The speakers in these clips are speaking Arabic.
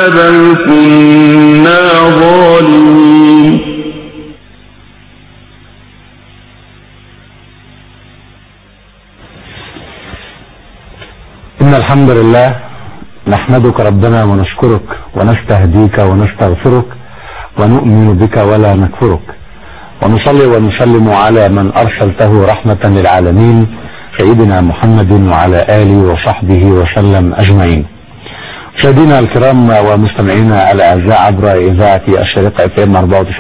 بل كنا ظالمين. إن الحمد لله نحمدك ربنا ونشكرك ونستهديك ونستغفرك ونؤمن بك ولا نكفرك، ونصلي ونسلم على من أرسلته رحمة للعالمين سيدنا محمد وعلى آله وصحبه وسلم أجمعين. مشاهدينا الكرام ومستمعينا الأعزاء عبر إذاعة الشريقة FM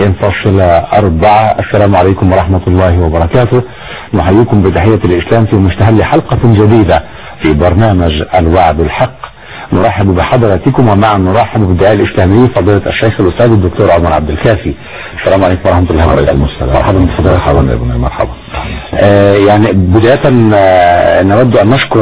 94.4، السلام عليكم ورحمة الله وبركاته. نحييكم بتحية الإسلام في مستهل حلقة جديدة في برنامج الوعد الحق. نرحب بحضراتكم، ومعا نرحب بالداعية الإسلامي فضيلة الشيخ الأستاذ الدكتور عمر عبد الكافي. السلام عليكم ورحمة الله وبركاته. مرحبا بفضيلة حضرتك. مرحبا. يعني بداية نود أن نشكر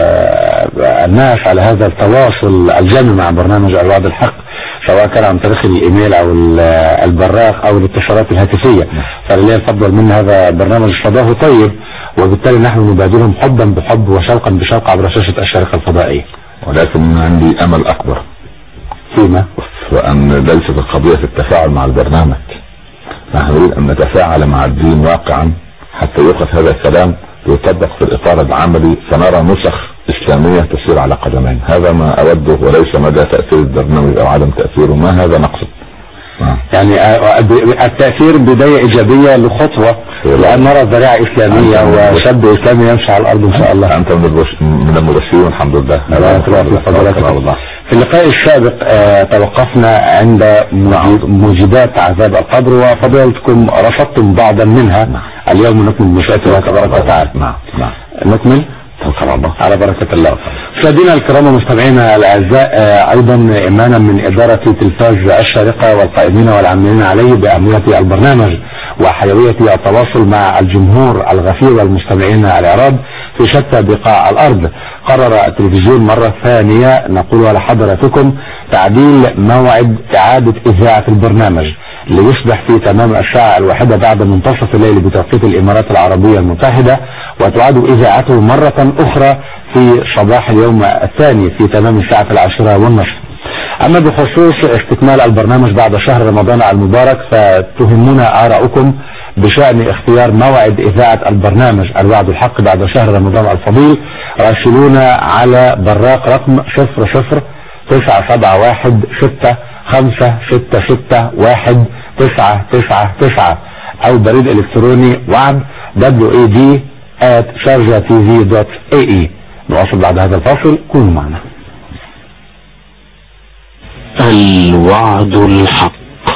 الناس على هذا التواصل الجامع مع برنامج الوعد الحق، سواء كان عن طريق الإيميل أو البراق أو الاتصالات الهاتفية، فلله الفضل من هذا برنامج صداه طيب، وبالتالي نحن نبادلهم حبا بحب وشوقا بشوق عبر شاشة الشريقة الفضائية. ولكن عندي أمل أكبر فيما؟ وأن ليست القضية في التفاعل مع البرنامج، نحن نريد أن نتفاعل مع الدين واقعا حتى يؤخذ هذا الكلام ويطبق في الإطار العملي، فنرى نسخ إسلامية تسير على قدمين. هذا ما أوده، وليس مدى تأثير البرنامج أو عدم تأثيره، ما هذا نقصد. يعني التأثير بداية إيجابية لخطوة، لأن نرى ذريعة إسلامية وشاب إسلامي يمشي على الأرض إن شاء الله. أنت من المبشرين الحمد لله. في اللقاء السابق توقفنا عند موجبات عذاب القبر، وفضلتكم رصدتم بعضا منها. اليوم نكمل مشاهدة الله تبارك وتعالى. نكمل على بركة الله. مشاهدينا الكرام ومستمعينا الاعزاء، ايضا ايمانا من ادارة تلفاز الشارقة والقائمين والعاملين عليه بأهمية البرنامج وحيوية التواصل مع الجمهور الغفير والمستمعين الاعراب في شتى بقاع الارض، قرر التلفزيون مرة ثانية نقولها لحضراتكم تعديل موعد اعادة اذاعة البرنامج ليصبح في تمام الساعة 1 بعد منتصف الليل بتوقيت الامارات العربية المتحدة، وتعاد اذاعته مرة اخرى في صباح اليوم الثاني في تمام الساعة 10:30. اما بخصوص استكمال البرنامج بعد شهر رمضان المبارك، فتهمنا آراؤكم بشأن اختيار موعد اذاعة البرنامج الوعد الحق بعد شهر رمضان الفضيل. راسلونا على براق رقم 0097165661999 او بريد الكتروني وعد wad@sharjatv.ae. نواصل بعد هذا الفاصل، كونوا معنا. الوعد الحق،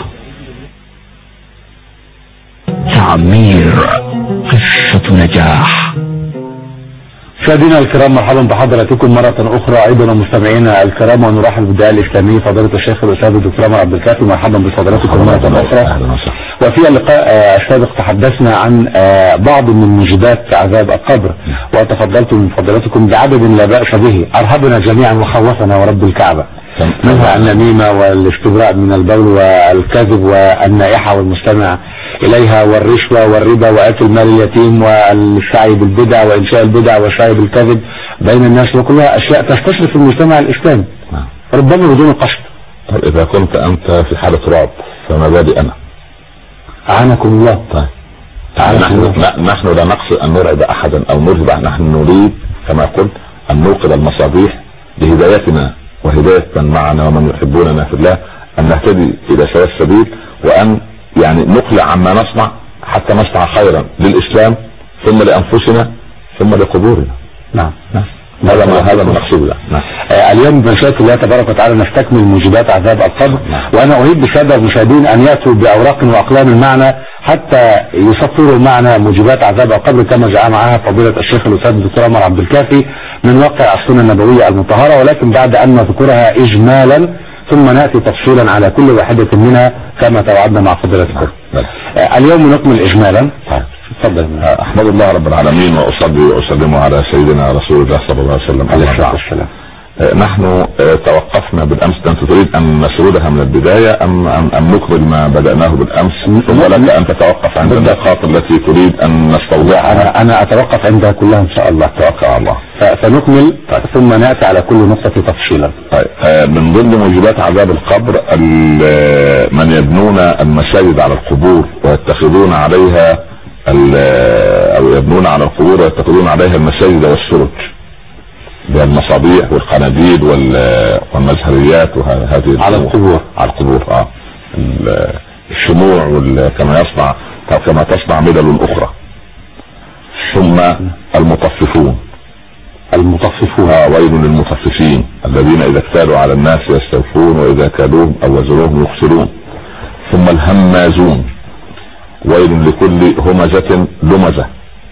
تعمير قصة نجاح. مشاهدينا الكرام، مرحبا بحضراتكم مرة أخرى أيضا مستمعينا الكرام، ونرحب بالداعية الإسلامي فضيلة الشيخ الأستاذ الدكتور عمر عبد الكافي. مرحبا بفضلاتكم مرة أخرى. وفي اللقاء السابق تحدثنا عن بعض من موجبات عذاب القبر، وتفضلتم من فضلاتكم بعدد لا بأس به أرهبنا جميعا وخوفنا ورب الكعبة، منها النميمة والاستبراء من البول والكذب والنائحة والمستمع إليها والرشوة والربا وأكل مال اليتيم والسعي بالبدع وإنشاء البدع والسعي بالكذب بين الناس، وكلها أشياء تستشرف المجتمع الإسلامي ربما بدون قصد. طيب إذا كنت أنت في حالة رعب فما بالي أنا؟ أعانكم الله. طيب نحن لا نقصد أن نرعب أحدا أو نرهب، نحن نريد كما قلت أن نوقظ المصابيح لهدايتنا وهداية من معنا ومن يحبوننا في الله، أن نهتدي إلى سواء السبيل، وأن يعني نقلع عما نصنع حتى نصنع خيرا للإسلام ثم لأنفسنا ثم لقبورنا. نعم. هذا ما نقصده. اليوم بمشيئة الله تبارك وتعالى نستكمل موجبات عذاب القبر، وانا اريد بالساده المشاهدين ان ياتوا باوراق واقلام معنا حتى يسطروا معنا موجبات عذاب القبر كما جاء معها فضيلة الشيخ الاستاذ الدكتور عمر عبد الكافي من واقع السنة النبوية المطهرة، ولكن بعد ان نذكرها اجمالا ثم ناتي تفصيلا على كل واحدة منها كما توعدنا مع فضيلتكم. اليوم نكمل اجمالا. تفضل. احمد الله رب العالمين واصلي واسلم على سيدنا رسول الله صلى الله عليه وسلم. نحن توقفنا بالامس. انت تريد ان نسردها من البداية ام نكمل ما بدأناه بالامس ولك ان تتوقف عند النقاط التي تريد ان نستوضحها؟ انا اتوقف عندها كلها ان شاء الله. توكل على الله. فنكمل ثم نأتي على كل نقطة تفصيلا. طيب من ضمن موجبات عذاب القبر من يبنون المساجد على القبور ويتخذون عليها او يبنون على القبور ويتخذون عليها المساجد والسرج بالمصابيح والقناديل والمزهريات وهذه على القبور. على القبور الشموع كما تصنع ملل اخرى. ثم المطففون ويل للمطففين الذين اذا اكتالوا على الناس يستوفون واذا كالوهم او وزنوهم يخسرون. ثم الهمازون ويل لكل همزة لمزة.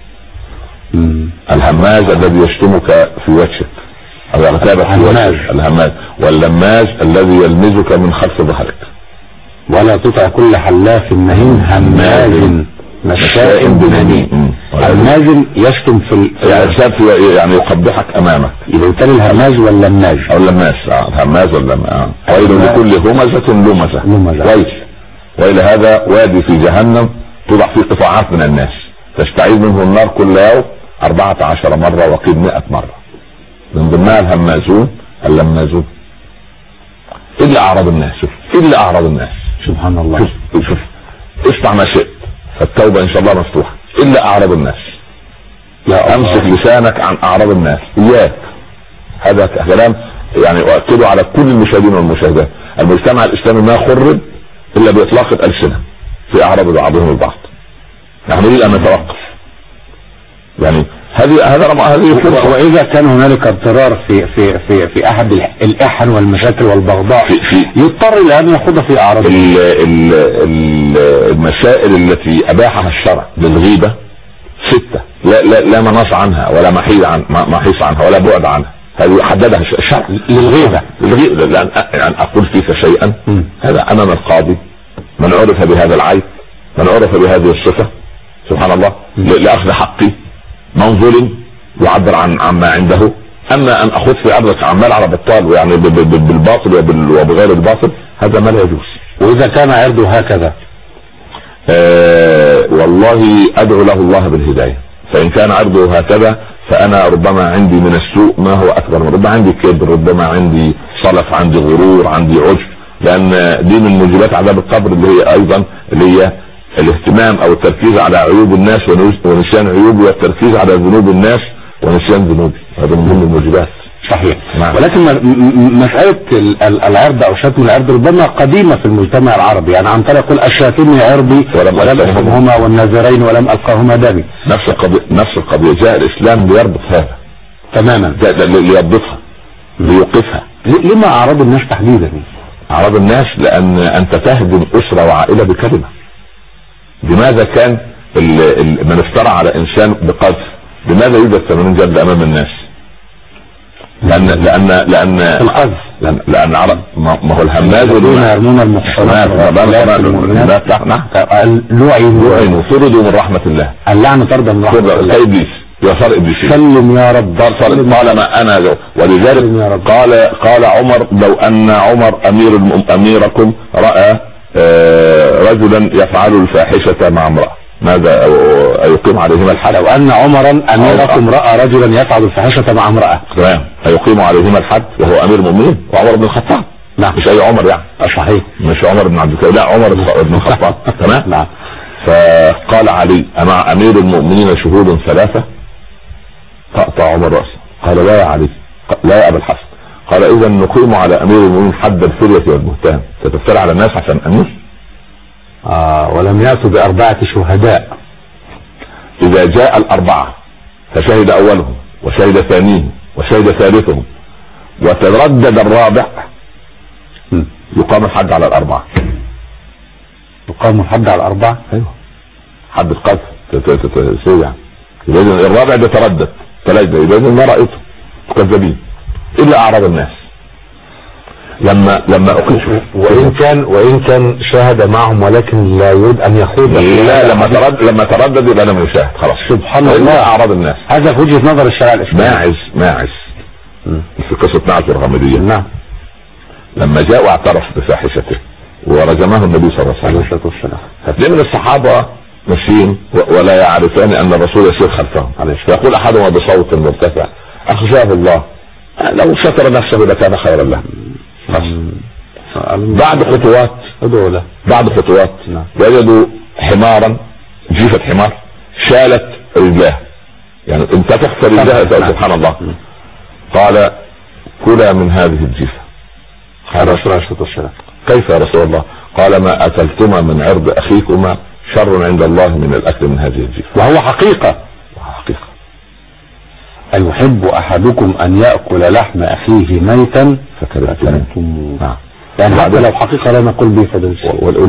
الهماز الذي يشتمك في وجهك او يغتابك في وجهك، الهماز. واللماز الذي يلمزك من خلف ظهرك. ولا تطع كل حلاف مهين هماز مشاء بنميم. هماز يشتم يعني يقبحك امامك. يبقى بالتالي الهماز واللماز او اللماز. الهماز واللماز. ويل لكل همزة لمزة. ويل هذا وادي في جهنم توضع فيه قطاعات من الناس تستعيذ منه النار كل يوم 14 مرة وقيل 100 مرة. من ضمنها الهمازون اللمازون. الا اعراض الناس. الا اعراض الناس. سبحان الله. شوف اصنع ما شئت فالتوبة ان شاء الله مفتوحة. الا اعراض الناس. امسك لسانك عن اعراض الناس. اياك. هذا كلام يعني اؤكده على كل المشاهدين والمشاهدات. المجتمع الاسلامي ما خرب الا باطلاق الالسنة في اعراض بعضهم البعض. نحن نريد ان نتوقف. يعني هذا واذا كان هنالك اضطرار في احد الاحن والمشاكل والبغضاء يضطر الى ان يخوض في اعراض. المسائل التي اباحها الشرع للغيبة 6 لا مناص عنها ولا محيص عنها ولا بعد عنها. هذه حددها الشرع للغيبة. لان اقول فيك شيئا هذا امام القاضي من عرف بهذا العيب من عرف بهذه الصفة سبحان الله لاخذ حقي من ظلم يعبر عن ما عنده. اما ان اخذ في ارضك عمال على بطال ويعني بالباطل وبغير الباطل هذا ما لا يجوز. واذا كان عرضه هكذا والله ادعو له الله بالهداية. فان كان عرضه هكذا فانا ربما عندي من السوء ما هو اكبر من ربما عندي كبر ربما عندي صلف عندي غرور عندي عجب. لان دي من موجبات عذاب القبر اللي هي ايضا اللي هي الاهتمام او التركيز على عيوب الناس ونسيان عيوبي والتركيز على ذنوب الناس ونسيان ذنوبي. هذا من ضمن الموجبات. صحيح. ولكن مسألة العرض او شتم العرض ربما قديمة في المجتمع العربي. يعني عن طريق يقول الشاتمني عرضي ولم افهمهما والناظرين ولم القاهما دامي. نفس القضية جاء الاسلام ليربط هذا تماما. ليربطها ليوقفها. لما اعراض الناس تحديدا؟ اعراض الناس لان انت تهدم اسرة وعائلة بكلمة. لماذا كان من افترى على انسان بقذف لماذا يوجد 80 جلد امام الناس؟ لان القذف لان عرب ما هو الهماز الذين يرمون المحصنات لعنوا طردوا من رحمة الله. اللعنة طرد من رحمة الله. كابليس يصار ابليس. سلم يا رب. طالما انا ولذلك قال عمر لو ان عمر اميركم راى رجلا يفعل الفاحشة مع امرأة ماذا يقيم عليهما الحد؟ لو ان عمرا اميركم راى رجلا يفعل الفاحشة مع امرأة تمام هيقيم عليهما الحد وهو امير المؤمنين وعمر بن الخطاب. نعم. مش اي عمر يعني. صحيح. مش عمر بن عبد الكريم لا عمر بن الخطاب. تمام. نعم. فقال علي امع امير المؤمنين شهود 3 تقطع عمر رأسه. قال لا يا علي لا يا ابا الحسن. قال اذا نقيم على امير المؤمنين حد الفرية والبهتان. تتفترى على الناس عشان امير. ولم يأتوا ب4 شهداء. اذا جاء 4 فشهد اولهم وشهد ثانيهم وشهد ثالثهم وتردد الرابع يقام الحد على 4. يقام الحد على 4. ايوه حد القذف يعني. اذا الرابع ده تردد 3 اذا ما رايته كذابين الا اعراض الناس. لما وان كان شاهد معهم ولكن لا يريد ان يخوض. لا لما تردد يبقى انا من شاهد خلاص. سبحان الله. اعراض الناس. هذا في وجهة نظر الشرع الاسلامي. ماعز في قصة نعت الغامدية. نعم. لما جاء واعترف بفاحشته ورجمه النبي صلى الله عليه وسلم، هتلاقي من الصحابة ماشيين ولا يعرفان ان الرسول يسير خلفهم، فيقول احدهم بصوت مرتفع: اخزاه الله، لو ستر نفسه لكان خيرا له. بعد خطوات وجدوا حمارا، جيفة حمار شالت رجلاه، يعني انتفخت رجلها. سبحان الله. قال: كلا من هذه الجيفة. قال رسول الله صلى الله عليه وسلم: كيف يا رسول الله؟ قال: ما اكلتما من عرض اخيكما شر عند الله من الاكل من هذه الجيفة. وهو حقيقة. أيحب أحدكم أن يأكل لحم أخيه ميتا فكرهتموه. يعني حتى لو حقيقة لا نقول به فدوس.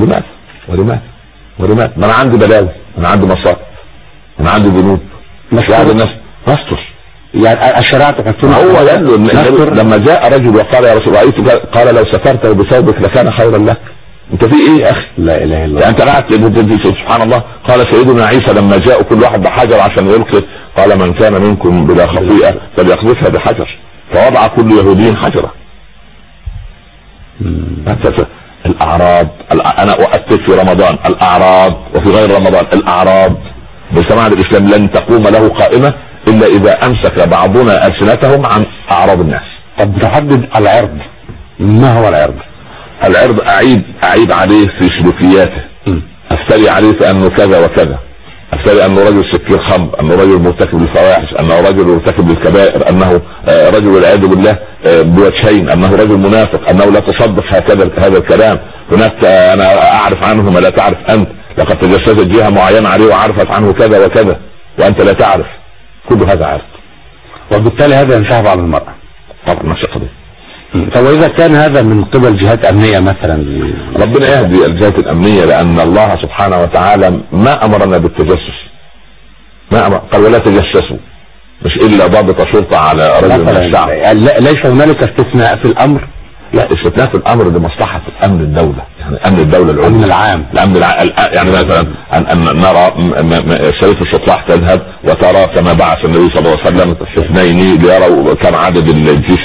ولماذا؟ ما أنا عندي بلاوي، أنا عندي مصائب، أنا عندي ذنوب، مش واحد الناس نستر. يعني الشريعة تكتمها. هو قال لما جاء رجل وقال: يا رسول الله، قال: لو سترته بثوبك لكان خيرا لك. انت في ايه يا اخي؟ لا اله الا الله. يعني انت قاعد سبحان الله. قال سيدنا عيسى لما جاء كل واحد بحجر عشان يلقي، قال: من كان منكم بلا خطيئة فليقذفها بحجر، فوضع كل يهودي حجرة. الاعراض، انا اؤكد في رمضان الاعراض وفي غير رمضان الاعراض بسماع الاسلام لن تقوم له قائمة الا اذا امسك بعضنا السنتهم عن اعراض الناس. طب تحدد العرض، ما هو العرض؟ العرض اعيب عليه في سلوكياته، افتري عليه في انه كذا وكذا، افتري انه رجل سكير خمر، انه رجل مرتكب للفواحش، انه رجل مرتكب للكبائر، انه رجل والعياذ بالله بوجهين، انه رجل منافق، انه لا تصدق هذا الكلام. هناك انا اعرف عنه ما لا تعرف انت، لقد تجسست جهة معينة عليه وعرفت عنه كذا وكذا وانت لا تعرف. كل هذا عرض، وبالتالي هذا ينسحب على المرأة. طبعا ما شاء الله. طب واذا كان هذا من قبل جهات امنية مثلا؟ ربنا يهدي الجهات الامنية، لان الله سبحانه وتعالى ما امرنا بالتجسس، ما أمر. قال: ولا تجسسوا، مش الا ضابط شرطة على رجل من الشعب. ليس هنالك استثناء في الامر؟ لا، استثناء في الامر لمصلحة امن الدولة، يعني امن الدولة الامن العام، يعني مثلا ان نرى شريف السطلاح تذهب وترى كما بعث النبي صلى الله عليه وسلم اثنين ليروا كم عدد الجيش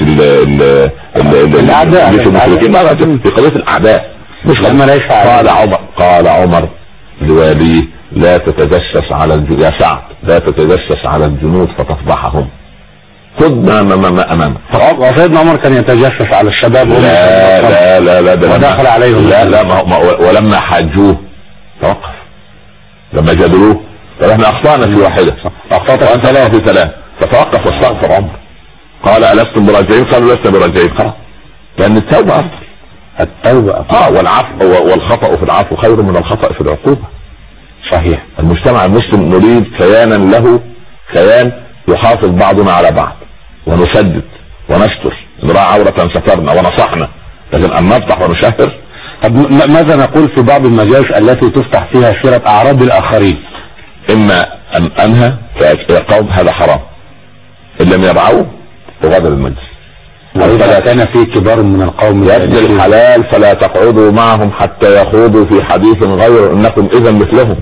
الاعداء في قضية الاعداء. مش لما ليس. قال عمر لواليه: لا تتجسس على يا سعد، لا تتجسس على الجنود فتفضحهم، خذ ما امامك. وسيدنا عمر كان يتجسس على الشباب. لا ودخل عليهم. لا ولما حاجوه توقف، لما جادلوه قال: احنا اخطأنا في واحدة، اخطأت في ثلاث، فتوقف واستغفر عمر. قال: ألستم براجعين؟ قالوا: لسنا براجعين. خلاص، لان التوبة افضل. والعفو والخطأ في العفو خير من الخطأ في العقوبة. صحيح. المجتمع المسلم نريد كيانا له كيان يحافظ بعضنا على بعض، ونسدد ونستر، نراعي عورة سترنا ونصحنا، لكن ان نفضح ونشهر. طب ماذا نقول في بعض المجالس التي تفتح فيها سيرة اعراض الاخرين؟ اما ان انهى فيقوم هذا حرام، ان لم يرعوه وغادر المجلس. وإذا كان في كبار من القوم يا ابن الحلال فلا تقعدوا معهم حتى يخوضوا في حديث غير انكم اذا مثلهم.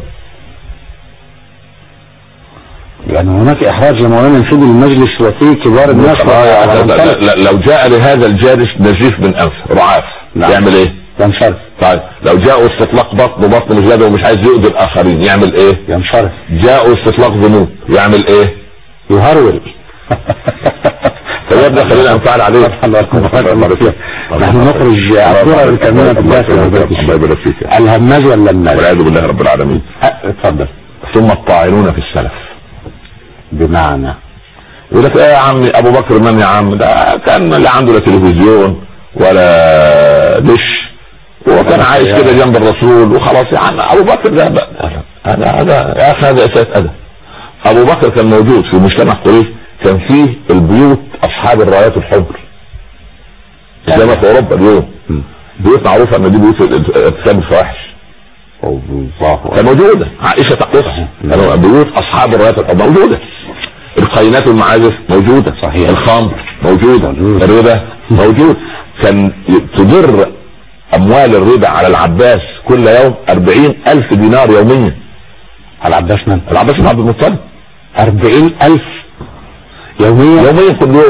يعني هناك احراج لمولانا نسيب المجلس وفي كبار الناس. لو جاء لهذا الجالس نزيف من انف رعاف يعمل ايه؟ ينشرف. طيب لو جاءوا استطلاق بطن مش جاده ومش عايز يؤذي الاخرين يعمل ايه؟ ينشرف. جاءوا استطلاق ذنوب يعمل ايه؟ يهرول. فيبدأ خلينا نفعل عليه. نحن نخرج الصورة الكاملة الهماز ولا الناس؟ والعياذ بالله رب العالمين. اتفضل. ثم الطاعنون في السلف، بمعنى يقول لك: ايه يا عمي ابو بكر من يا عم؟ ده كان لا عنده لا تلفزيون ولا دش، وكان عايش كده جنب الرسول وخلاص يا عم. ابو بكر ده هذا يا اخي هذا اساس ادب. ابو بكر كان موجود في مجتمع قريش، كان فيه البيوت اصحاب الرايات الحمر زي ما في اوروبا اليوم. بيوت معروفه ان دي بيوت ارتكاب الفواحش كان موجوده. عائشه تقص بيوت اصحاب الرايات الحمر موجوده. القينات والمعازف موجوده. صحيح. الخمر موجوده. الربا موجود. كان تدر اموال الربا على العباس كل يوم 40,000 دينار يوميا. العباس من؟ العباس بن عبد المطلب. 40,000 يوميا كل يوم.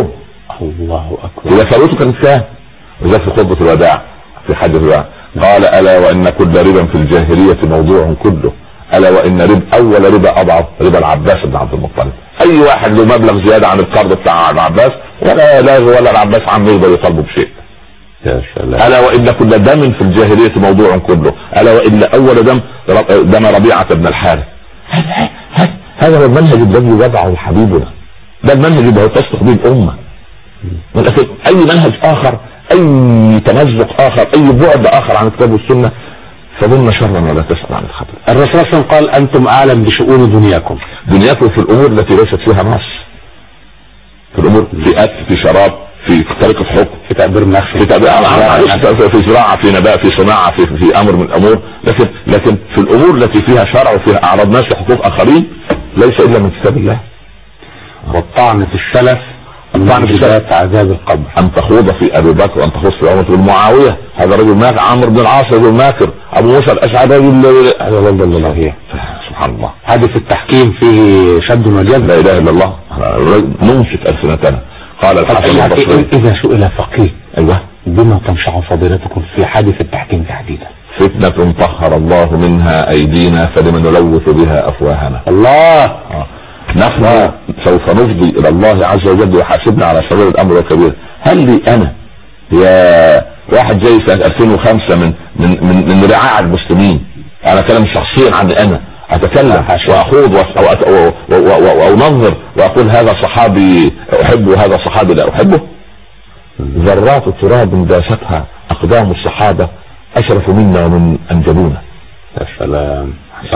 الله اكبر. اذا ثروته كانت كام؟ وذا في خطبة الوداع في حديث الوداع قال الا وان كل ربا في الجاهلية موضوع كله، الا وان اول ربا اضعف ربا العباس بن عبد المطلب. اي واحد له مبلغ زيادة عن القرض بتاع العباس ولا العباس عم يقدر يطالبه بشيء. يا سلام. الا وان كل دم في الجاهلية موضوع كله، الا وان اول دم ربيعة بن الحارث. هذا هو المنهج الذي وضعه حبيبنا، ده المنهج اللي تصدق به الامة. اي منهج اخر، اي تمزق اخر، اي بعد اخر عن الكتاب والسنة فظن شرا ولا تسأل عن الخطر. الرسول صلى الله عليه وسلم قال انتم اعلم بشؤون دنياكم في الامور التي ليست فيها نص، في الامور في اكل، في شراب، في طريقة حكم، في تعبير نفسه، في زراعة، في نبات، في صناعة، في امر من الامور، لكن في الامور التي فيها شرع وفيها اعراض ناس وحقوق اخرين ليس الا من كتاب الله. والطعن في السلف، الطعن في السلف عذاب القبر. ان تخوض في ابي بكر وان تخوض في عمر بن معاوية، هذا رجل ماكر. عمرو بن العاص رجل ماكر. ابو موسى الاشعري رجل صحيح. سبحان الله. حادث التحكيم فيه شد وجذب. لا اله الا الله. ننشد السنتنا. قال الحسن البصري اذا سئل فقيه ايوه بما تنشع فضيلتكم في حادث التحكيم تحديدا؟ فتنة طهر الله منها ايدينا فلمن نلوث بها افواهنا. الله. نحن سوف نفضي الى الله عز وجل ويحاسبنا على صغير الامر والكبير. هل لي انا يا واحد جاي سنة 2005 من رعاع المسلمين، انا كلام شخصيا عني انا، اتكلم واخوض وانظر واقول هذا صحابي احبه وهذا صحابي لا احبه؟ ذرات تراب داستها اقدام الصحابة اشرف منا ومن انجبونا. يا سلام.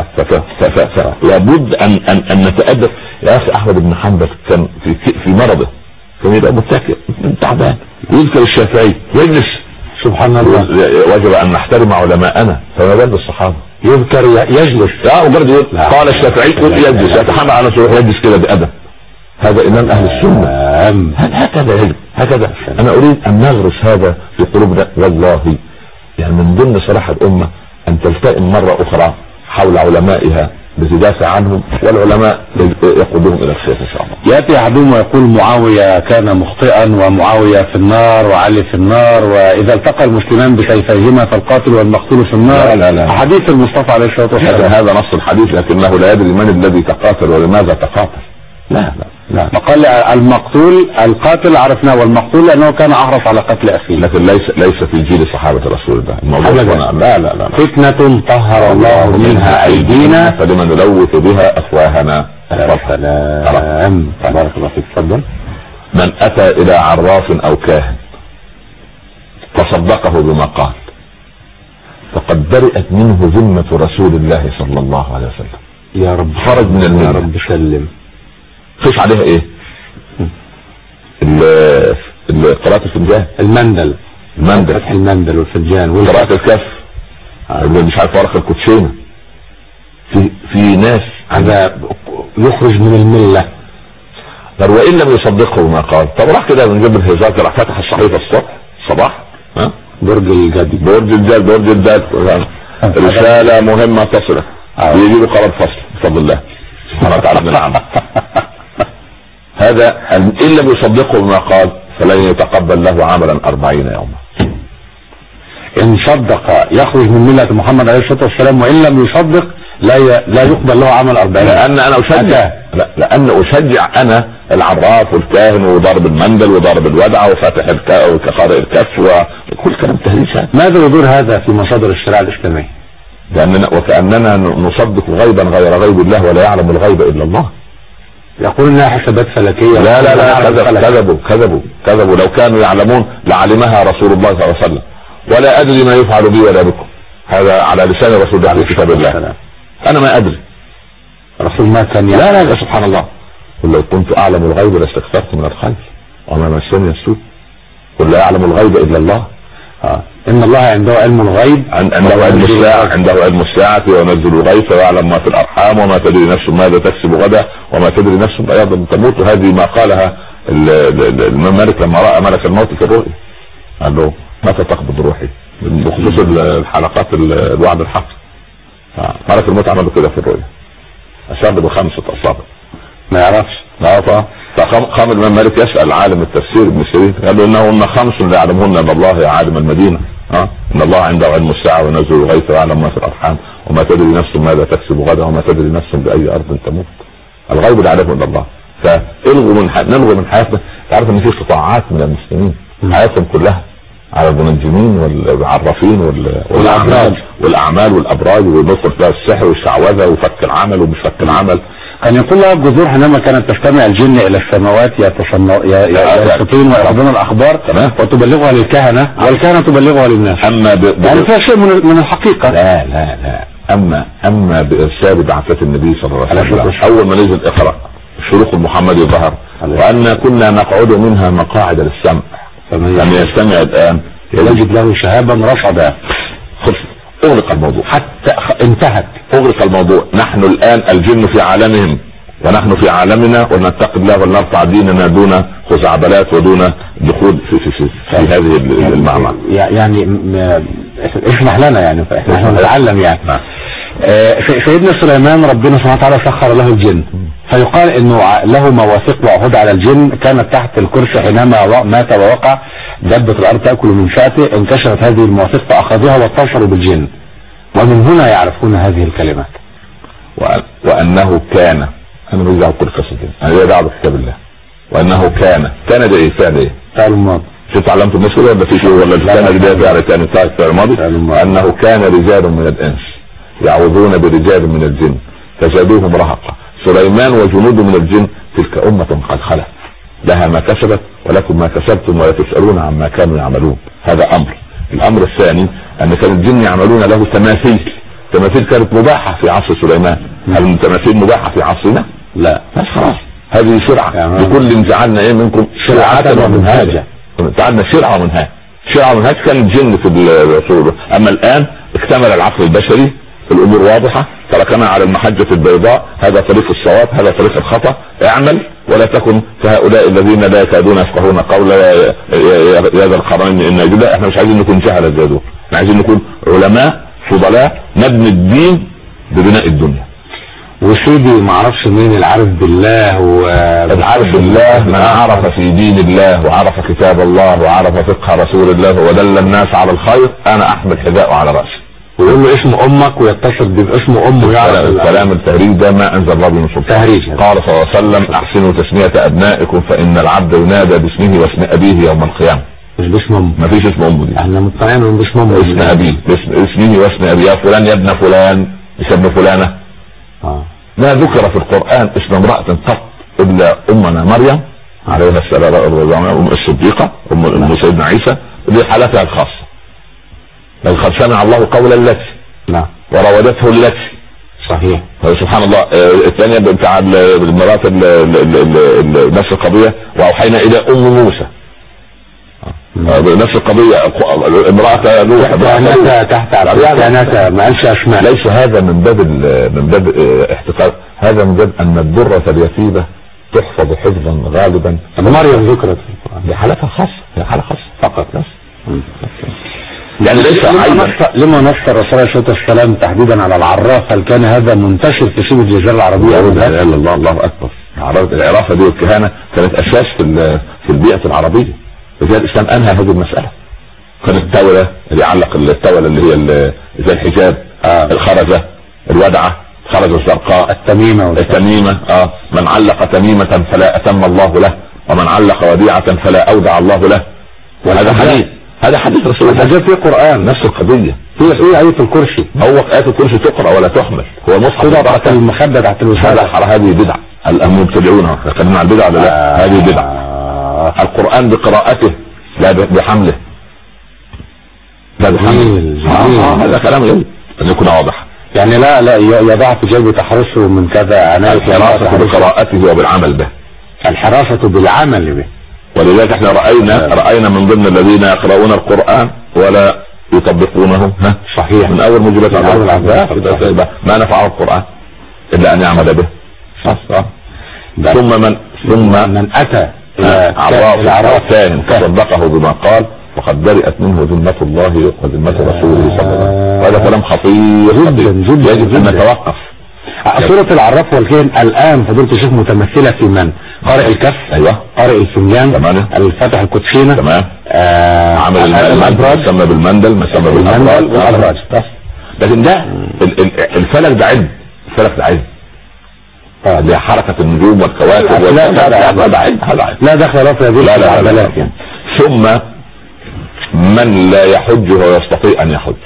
لابد ان نتأدب. يا اخي احمد بن حنبل كان في مرضه، كان يبقى متكئ تعبان، يذكر الشافعي يجلس. سبحان الله. وجب ان نحترم علماءنا فما بال الصحابه. يذكر يجلس. وبرضه يقول قال الشافعي يجلس، يتحمل على نفسه يجلس كده بأدب. هذا امام اهل السنه. هكذا انا اريد ان نغرس هذا في قلوبنا والله. يعني من ضمن صلاح الامه ان تلتئم مره اخرى حول علمائها لتدافع عنهم، والعلماء يقودهم الى الخير ان شاء الله. ياتي احدهم ويقول معاويه كان مخطئا ومعاويه في النار وعلي في النار، واذا التقى المسلمان بسيفيهما فالقاتل والمقتول في النار. لا. حديث المصطفى عليه الصلاه والسلام. هذا نص الحديث، لكنه لا يدري من الذي تقاتل ولماذا تقاتل. لا. فقال المقتول القاتل عرفناه، والمقتول لانه كان احرص على قتل اخيه. لكن ليس في جيل صحابه رسول الله الموضوع. لا. فتنه طهر الله منها ايدينا فلمن نلوث بها افواهنا. سلام. بارك الله فيك. تفضل. من اتى الى عراف او كاهن فصدقه بما قال فقد برئت منه ذمه رسول الله صلى الله عليه وسلم. يا رب خرج من المله. يا رب سلم. خش عليها ايه؟ قراءة الفنجان، المندل، فتح المندل والفنجان، قراءة الكف، مش عارف ورق الكوتشينة. في ناس هذا يخرج من الملة. وإن لم يصدقه ما قال. طب راح كده من جنب الهزار، راح فتح الصحيفة الصباح برج الجد رسالة مهمة تصلك، يجيبوا قرار فصل بفضل الله سبحانه وتعالى من العمل. هذا إن لم يصدقه ما قال فلن يتقبل له عملا 40 يوما. إن صدق يخرج من ملة محمد عليه الصلاة والسلام، وإن لم يصدق لا يقبل له عمل 40. لأن أنا أشجع لأن أشجع أنا العراف والكاهن وضرب المندل وضرب الودعة وفتح وقارئ الكف وكل كلام تهريسات. ماذا يدور هذا في مصادر الشريعة الإسلامية؟ وكأننا نصدق غيبا غير غيب الله ولا يعلم الغيب إلا الله. يقول انها حسابات فلكية. لا كذبوا. لو كانوا يعلمون لعلمها رسول الله صلى الله عليه وسلم. ولا ادري ما يفعل بي ولا بكم. هذا على لسان رسول الله في كتاب الله. انا ما ادري. رسول ما كان لا سبحان الله. قل لو كنت اعلم الغيب لاستكثرت من الخير وما مسني السوء. قل لا يعلم الغيب الا الله. ان الله عنده علم الغيب، عنده علم الساعة وينزل الغيث ويعلم ما في الارحام وما تدري نفس ماذا تكسب غدا وما تدري نفس ايضا تموت. وهذه ما قالها الملك لما راى ملك الموت في الرؤيا، قال له متى تقبض روحي؟ بخصوص الحلقات الوعد الحق. ملك الموت عمله كده في الرؤيا، اشار ب5 اصابع ما يعرفش. فقام الامام مالك يسال عالم التفسير ابن سيرين، قال له انهن 5 لا يعلمهن الا الله يا عالم المدينه. ان الله عنده علم الساعه وينزل الغيث ويعلم ما في الارحام وما تدري نفس ماذا تكسب غدا وما تدري نفس باي ارض تموت. الغيب لا يعلمه الا الله. نلغي من حياتنا. تعرف ان في قطاعات من المسلمين حياتهم كلها على المنجمين والعرافين والاعمال والابراج، ويدخل فيها السحر والشعوذه وفك العمل ومش فك العمل. كان يقول لها الجذور حينما كانت تستمع الجن الى السماوات يسقطون ويأخذون الاخبار وتبلغها للكهنه والكهنه تبلغها للناس. يعني فيها شيء من الحقيقه. لا اما بارشاد بعثة النبي صلى الله عليه وسلم اول ما نزل اقرا الشروق المحمدي ظهر وان كنا نقعد منها مقاعد للسمع فمن يستمع الان يجد له شهابا رصدا. اغلق الموضوع حتى انتهت. اغلق الموضوع. نحن الان الجن في عالمهم ونحن في عالمنا، ونتقي الله ونرفع ديننا دون خزعبلات ودون دخول في هذه المعمعة. يعني اسمح لنا، يعني احنا نتعلم يعني. سيدنا سليمان ربنا سبحانه وتعالى سخر له الجن، فيقال انه له مواثيق وعهود على الجن كانت تحت الكرسي حينما مات ووقع دبة الارض تأكل من شاته، انكشفت هذه المواثيق فاخذوها واتصلوا بالجن، ومن هنا يعرفون هذه الكلمات. وانه كان، انا مش دعوه بكل قصه دي، انا ليا دعوه بكتاب الله. وانه كان ده ايه؟ فعل ايه؟ فعل الماضي. انت علمت المسؤوليه ولا في شيء ولا الكلام ده فعل ثاني؟ فعل الماضي. وانه كان رجال من الانس يعوذون برجال من الجن فزادوهم رهقا. سليمان وجنوده من الجن تلك امه قد خلت لها ما كسبت ولكم ما كسبتم ولا تسالون عما كانوا يعملون. هذا امر. الامر الثاني ان كان الجن يعملون له تماثيل كانت مباحه في عصر سليمان. هل التماثيل مباحه في عصرنا؟ لا. بس خلاص هذه شرعه. لكل جعلنا ايه منكم شرعه ومنهاجا. جعلنا شرعه ومنهاج. شرعه ومنهاج كان الجن في الرسول. اما الان اكتمل العقل البشري، الامور واضحه، تركنا على المحجه البيضاء، هذا طريق الصواب هذا طريق الخطا، اعمل ولا تكن كهؤلاء الذين لا يكادون يفقهون قولا يا ذا القرنين ان جدا. احنا مش عايزين نكون جهله زي دول، احنا عايزين نكون علماء فضلاء نبني الدين ببناء الدنيا. وسيدي ما اعرفش مين العارف بالله العارف بالله من عرف في دين الله وعرف كتاب الله وعرف فقه رسول الله ودل الناس على الخير. انا احمل حذاءه على راسي ويقول له اسم امك ويتصل باسم امه. يعرف الكلام التهريج ده ما انزل الله من سلطان. قال صلى الله عليه وسلم احسنوا تسميه ابنائكم فان العبد ينادى باسمه واسم ابيه يوم القيامه. مش باسم امه. ما فيش اسم امه دي. احنا مقتنعين باسم امه. اسم ابيه اسمه واسم ابيه. يا فلان يا ابن فلان اسم فلانه. ما ذكر في القرآن اسم امرأة قط إلا أمنا مريم عليها السلام، أم الصديقة أم سيدنا عيسى، دي حالتها الخاصة. قد سمع الله قول التي وراودته التي. صحيح. سبحان الله. الثانية بتاع المرات نفس القضية وأوحينا إلى أم موسى نفس القضية امرأة نوح تحت عبادة ما قالش اسماء. ليس هذا من باب احتقار، هذا من باب ان الدرة اليتيمة تحفظ حفظا غالبا. مريم ذكرت في القرآن بحالتها خاصة، هي حالة خاصة فقط بس. يعني ليس لما نص الرسول عليه الصلاة والسلام تحديدا على العراف، هل كان هذا منتشر في شبه الجزيرة العربية؟ الله اكبر. العرافة دي والكهانة كانت اساس في البيئة العربية. فجاء الاسلام انهى هذه المسألة. كانت التولة اللي يعلق التولة اللي هي زي الحجاب، الخرزة، الودعة، الخرزة الزرقاء، التميمة. من علق تميمة فلا اتم الله له، ومن علق وديعة فلا اودع الله له. وهذا حديث، هذا حديث رسول الله. الحجاب في القرآن نفس القضية. في آية الكرسي. هو آية الكرسي تقرأ ولا تحمل. هو المصحف تحت المخدة تحت الوسادة. هذه بدعة. المبتدعون خدنا على البدعة ولا لا؟ هذه بدعة. القرآن بقراءته لا بحمله. لا بحمله. هذا كلام يجب ان يكون واضح. يعني لا يضع في جيبه تحرسه من كذا. الحراسة بقراءته وبالعمل به. الحراسة بالعمل به. ولذلك احنا رأينا من ضمن الذين يقرؤون القرآن ولا يطبقونه. صحيح. من اول مجلات ما نفعه القرآن الا ان يعمل به. ثم من اتى العراف ثاني تصدقه بما قال وقد برئت منه ذمة الله وذمة رسوله صلى الله عليه وسلم. هذا كلام خطير جدا. يجب ان نتوقف سورة العراف والكهن الآن فضلت الشيخ متمثلة في من؟ قارئ الكف، ايوه، قارئ الفنجان، تمام، الفاتح الكوتشينة، تمام، عمل الابراج، مسمى بالمندل، مسمى بالابراج. لكن ده الفلك ده علم، الفلك ده علم، دي حركة النجوم والكواكب لا دخل في هذه لا. ثم من لا يحج ويستطيع ان يحج،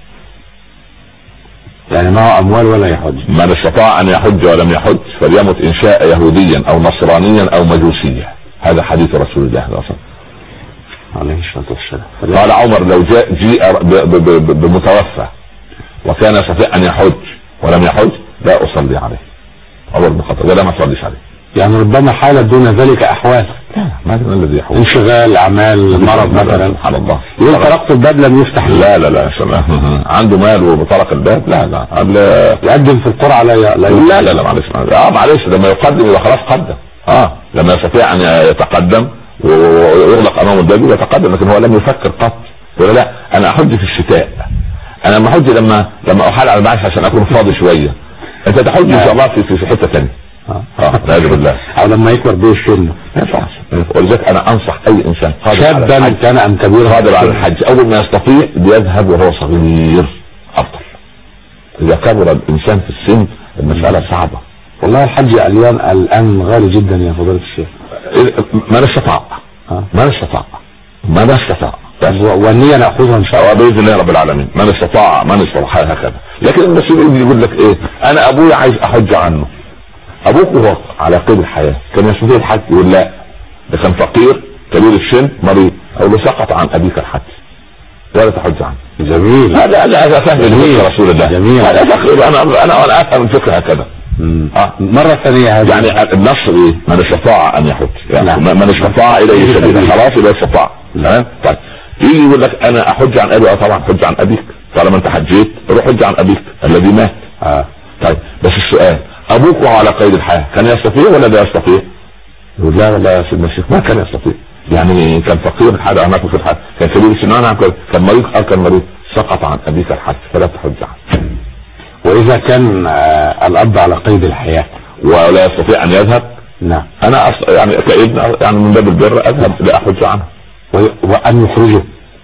يعني معه اموال ولا يحج، من استطاع ان يحج ولم يحج فليمت ان شاء يهوديا او نصرانيا او مجوسيا. هذا حديث رسول الله صلى الله عليه وسلم عليه الصلاة والسلام. قال عمر لو جيء بمتوفى وكان يستطيع ان يحج ولم يحج لا اصلي عليه. عمر بن الخطاب لا ما اصليش عليه. يعني ربما حالة دون ذلك احوال، ما الذي يحول، انشغال، اعمال، مرض مثلا. سبحان الله، يقول طرقت الباب لم يفتح. لا عنده مال وطرق الباب، لا يقدم في القرعة لا معلش معلش لما يقدم يبقى خلاص قدم. لما يستطيع ان يتقدم ويغلق امامه الباب يتقدم، لكن هو لم يفكر قط. يقول لا انا احج في الشتاء، انا لما احج لما احال على المعاش عشان اكون فاضي شويه. انت تحج ان شاء الله في حته ثانيه. نعوذ بالله. او لما يكبر به السن ما ينفعش. ولذلك انا انصح اي انسان شابا كان ام كبيرا قادر على الحج اول ما يستطيع بيذهب وهو صغير افضل. اذا كبر الانسان في السن المساله صعبه. والله الحج الان غالي جدا يا فضيلة الشيخ. من استطاع والنية نأخذها ان شاء الله باذن الله رب العالمين. من استطاع هكذا. لكن المسؤول يقول لك ايه، انا ابويا عايز احج عنه. ابوك وهو على قيد الحياة كان يستطيع الحج؟ يقول لا، ده كان فقير كبير السن مريض. اقول له سقط عن ابيك الحج ولا تحج عنه. جميل. هذا فهم رسول الله. جميل. هذا فقير. انا افهم الفكره هكذا. مرة ثانية هذه يعني النص ايه؟ من استطاع ان يحج، يعني من استطاع اليه سبيلا، خلاص يبقى استطاع. طيب يجي يقول لك انا احج عن ابي. طبعا حج عن ابيك، طالما انت حجيت روح حج عن ابيك الذي مات. طيب بس السؤال، ابوك وهو على قيد الحياة كان يستطيع ولا لا يستطيع؟ يقول لا يا سيدنا الشيخ ما كان يستطيع. يعني كان فقير الحاجة هناك في الحياة، كان كبير السن، كان مريض، كان مريض. سقط عن ابيك الحج فلا تحج عنه. واذا كان الاب على قيد الحياة ولا يستطيع ان يذهب، نعم، انا يعني كابن يعني من باب البر اذهب لا احج عنه. وان يخرجه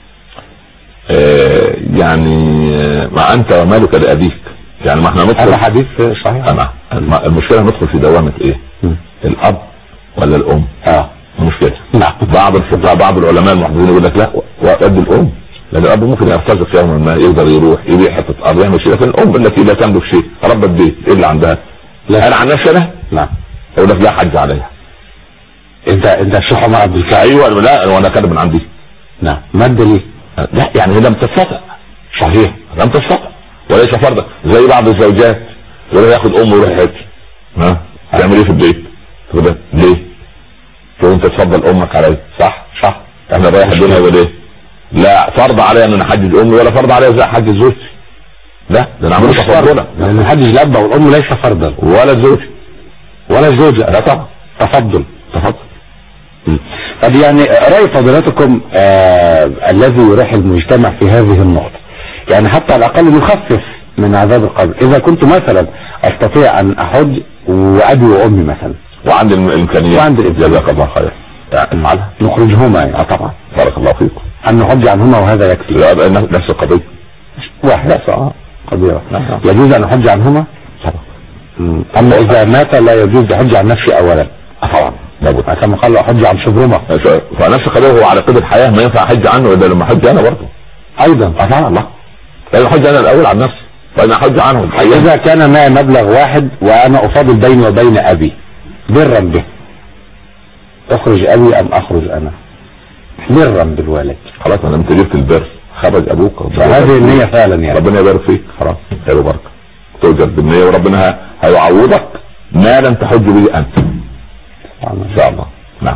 يعني ما انت ومالك لابيك. يعني ما احنا ندخل هذا حديث صحيح. المشكلة ندخل في دوامة ايه؟ الاب ولا الام؟ المشكلة. نعم. بعض الفقهاء بعض العلماء المحدثين يقول لك لا وقد الام، لان الاب ممكن يرتزق يوما ما، يقدر يروح يبيع حته ارض يعمل شيء. لكن الام يقول لك لا تملك شيء، ربت بيت، ايه اللي عندها؟ لا انا عن نفسي انا نعم اقول لك لا حج عليها. انت الشيخ عمر عبد الكريم. ايوه لا وانا كاتب من عندي. نعم. ما الدليل؟ لا يعني لم تستطع. صحيح لم تستطع وليس فرضا. زي بعض الزوجات يقول ياخد امه ويروح يحج. تعمل ايه في البيت؟ تقول ليه؟ تقول انت تفضل امك علي. صح احنا رايح الدنيا يقول ايه؟ لا فرض علي ان انا احجج امي ولا فرض علي ازاي احجج زوجتي. لا ده انا عملت تفضلا، لان الحج الاب والام ليس فرضا ولا الزوج ولا الزوجه. لا طبعا تفضل. طب يعني رأي فضيلتكم الذي يريح المجتمع في هذه النقطة، يعني حتى على الأقل نخفف من عذاب القبر. إذا كنت مثلا أستطيع أن أحج وأبي وأمي مثلا وعندي الإمكانية جزاك الله خير يعني نخرجهما يعني. طبعا بارك الله فيكم. أن نحج عنهما وهذا يكفي. نفس القضية واحد قضية. يجوز أن أحج عنهما طبعا. أما إذا مات لا يجوز أحج عن نفسي أولا. طبعا كما قال له حج عن شبرمة. فنفس قضيه هو على قيد الحياة ما ينفع حج عنه الا لما حج انا برضه ايضا. سبحان الله. لازم حج انا الاول عن نفسي فانا حج عنه الحقيقة. اذا كان معي مبلغ واحد وانا افاضل بيني وبين ابي برا به، اخرج ابي ام اخرج انا؟ برا بالوالد. خلاص انا انت جبت البر خرج ابوك. فهذه النية فعلا يعني. ربنا يبارك فيك. خلاص خير وبركة توجد بالنية وربنا هيعوضك ما لم تحج به انت ان شاء الله. نعم.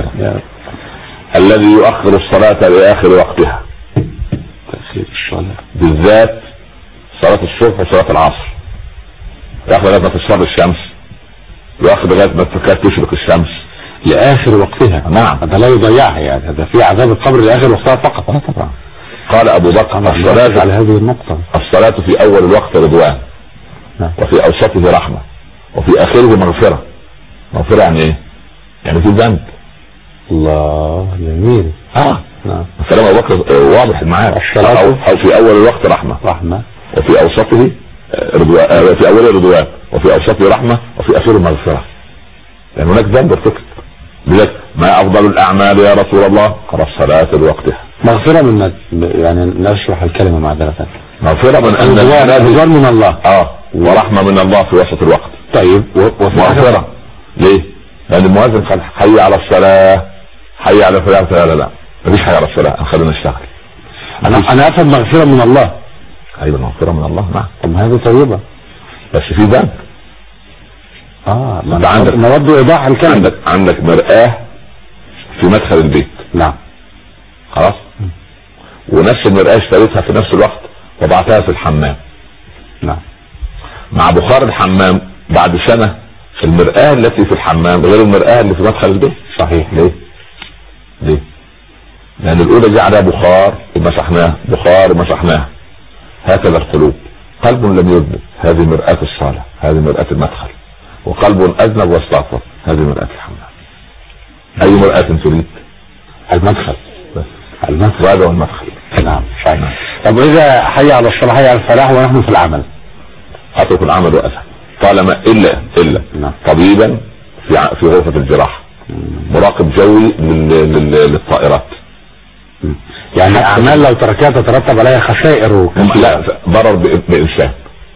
الذي يؤخر الصلاة لاخر وقتها، تأخير الصلاة بالذات صلاة الصبح وصلاة العصر، ياخذ لغاية ما تصفر الشمس، ياخذ لغاية ما تشرق الشمس لاخر وقتها. نعم. هذا لا يضيعها يعني، هذا في عذاب القبر لاخر وقتها فقط. طبعا. قال ابو بكر الصلاة على هذه النقطة، الصلاة في اول الوقت رضوان وفي اوسطه رحمة وفي اخره مغفرة. مغفرة يعني ايه؟ يعني في ذنب. الله جميل. نعم. كلام ابو بكر واضح معاك. او في اول الوقت رحمة وفي اوسطه رضوان، في اوله رضوان وفي اوسطه رحمة وفي اخره مغفرة. يعني هناك ذنب ارتكب. بذلك ما افضل الاعمال يا رسول الله؟ قال الصلاة لوقتها. مغفرة من، يعني نشرح الكلمة معذرة. مغفرة من ان رضوان من الله ورحمة من الله في وسط الوقت. طيب مغفرة ليه؟ لان المؤذن قال حي على الصلاة، حي على الفلاح. لا مفيش حي على الصلاة، خلينا نشتغل. انا افهم مغفرة من الله. ايوه مغفرة من الله. نعم. طب هذه طيبة بس في ذنب. انت عندك نود ايضاح الكلمة. عندك مرآة في مدخل البيت. نعم. خلاص. ونفس المرآة اشتريتها في نفس الوقت وضعتها في الحمام. نعم. مع بخار الحمام بعد سنة المرآة التي في الحمام غير المرآة اللي في مدخل البيت. صحيح. ليه؟ لأن الأولى دي عليها بخار ومسحناها. هكذا القلوب، قلب لم يذنب هذه مرآة الصالة، هذه مرآة المدخل. وقلب أذنب واستغفر هذه مرآة الحمام. أي مرآة تريد؟ المدخل. وهذا هو المدخل. نعم صحيح. طب إذا حي على الصلاة حي على الفلاح ونحن في العمل، أترك العمل وأذهب طالما إلا طبيبا في غرفة الجراحة، مراقب جوي للطائرات. يعني أعمال لو تركها تترتب عليها خسائر لا، ضرر بإنسان.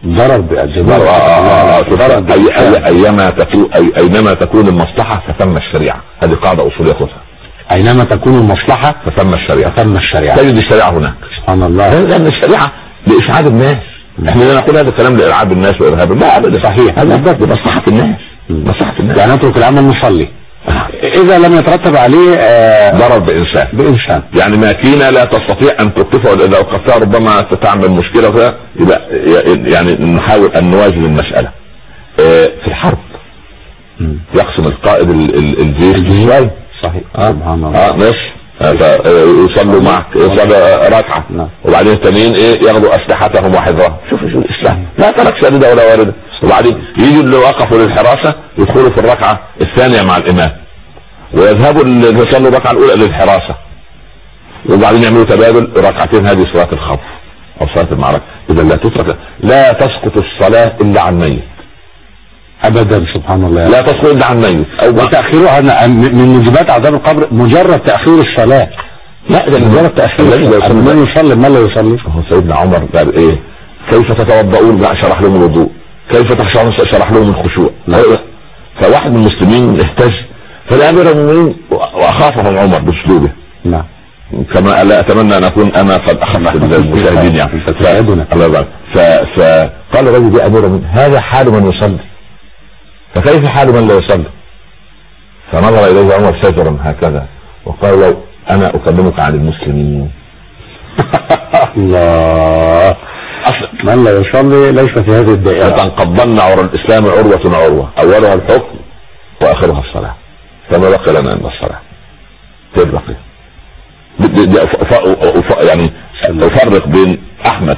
أينما تكون المصلحة فتم الشريعة. هذه قاعدة أصولية خذها. أينما تكون المصلحة فتم الشريعة. تجد الشريعة هناك. سبحان الله. لأن الشريعة لإسعاد الناس. احنا لا نقول هذا الكلام لإرعاب الناس وإرهاب، لا أبدا. صحيح. هذا لمصلحة الناس. يعني نترك العمل نصلي إذا لم يترتب عليه ضرر بإنسان. يعني ماكينة لا تستطيع أن توقفها، إذا وقفتها ربما تعمل مشكلة فيها. يعني نحاول أن نوازن المسألة. في الحرب يقسم القائد الجيش شوي. صحيح. سبحان الله. ماشي. يصلوا معك يصلوا ركعة وبعدين التانيين ياخدوا أسلحتهم وحذرهم. شوف الإسلام لا ترك شديدة ولا واردة. وبعدين يجي اللي وقفوا للحراسة يدخلوا في الركعة الثانية مع الإمام، ويذهبوا اللي يصلوا الركعة الأولى للحراسة، وبعدين يعملوا تبادل ركعتين. هذه صلاة الخوف أو صلاة المعركة. إذا لا تسقط الصلاة إلا عن ميت ابدا. سبحان الله. لا تسقط الا عن ميت. وتاخيرها من موجبات عذاب القبر مجرد تاخير الصلاه. لا ده مجرد تاخير. من يصلي ما لا يصلي. سيدنا عمر قال كيف تتوضؤون؟ شرح لهم الوضوء. كيف تخشعون؟ شرح لهم الخشوع. فواحد من المسلمين اهتز فالامير المؤمنين واخافهم عمر باسلوبه. نعم. كما لا اتمنى ان اكون انا قد اخفت المشاهدين يعني. الله يبارك. فقال الرجل يا امير المؤمنين هذا حال من يصلي، فكيف حال من لا يصلي؟ فنظر اليه عمر سجرا هكذا وقال له انا اكلمك عن المسلمين. الله. من لا يصلي ليس في هذه الدائرة. فتنقضن عرى الاسلام عروة اولها الحكم واخرها الصلاة، فما بقي لنا الا الصلاة. تبقي يعني افرق بين احمد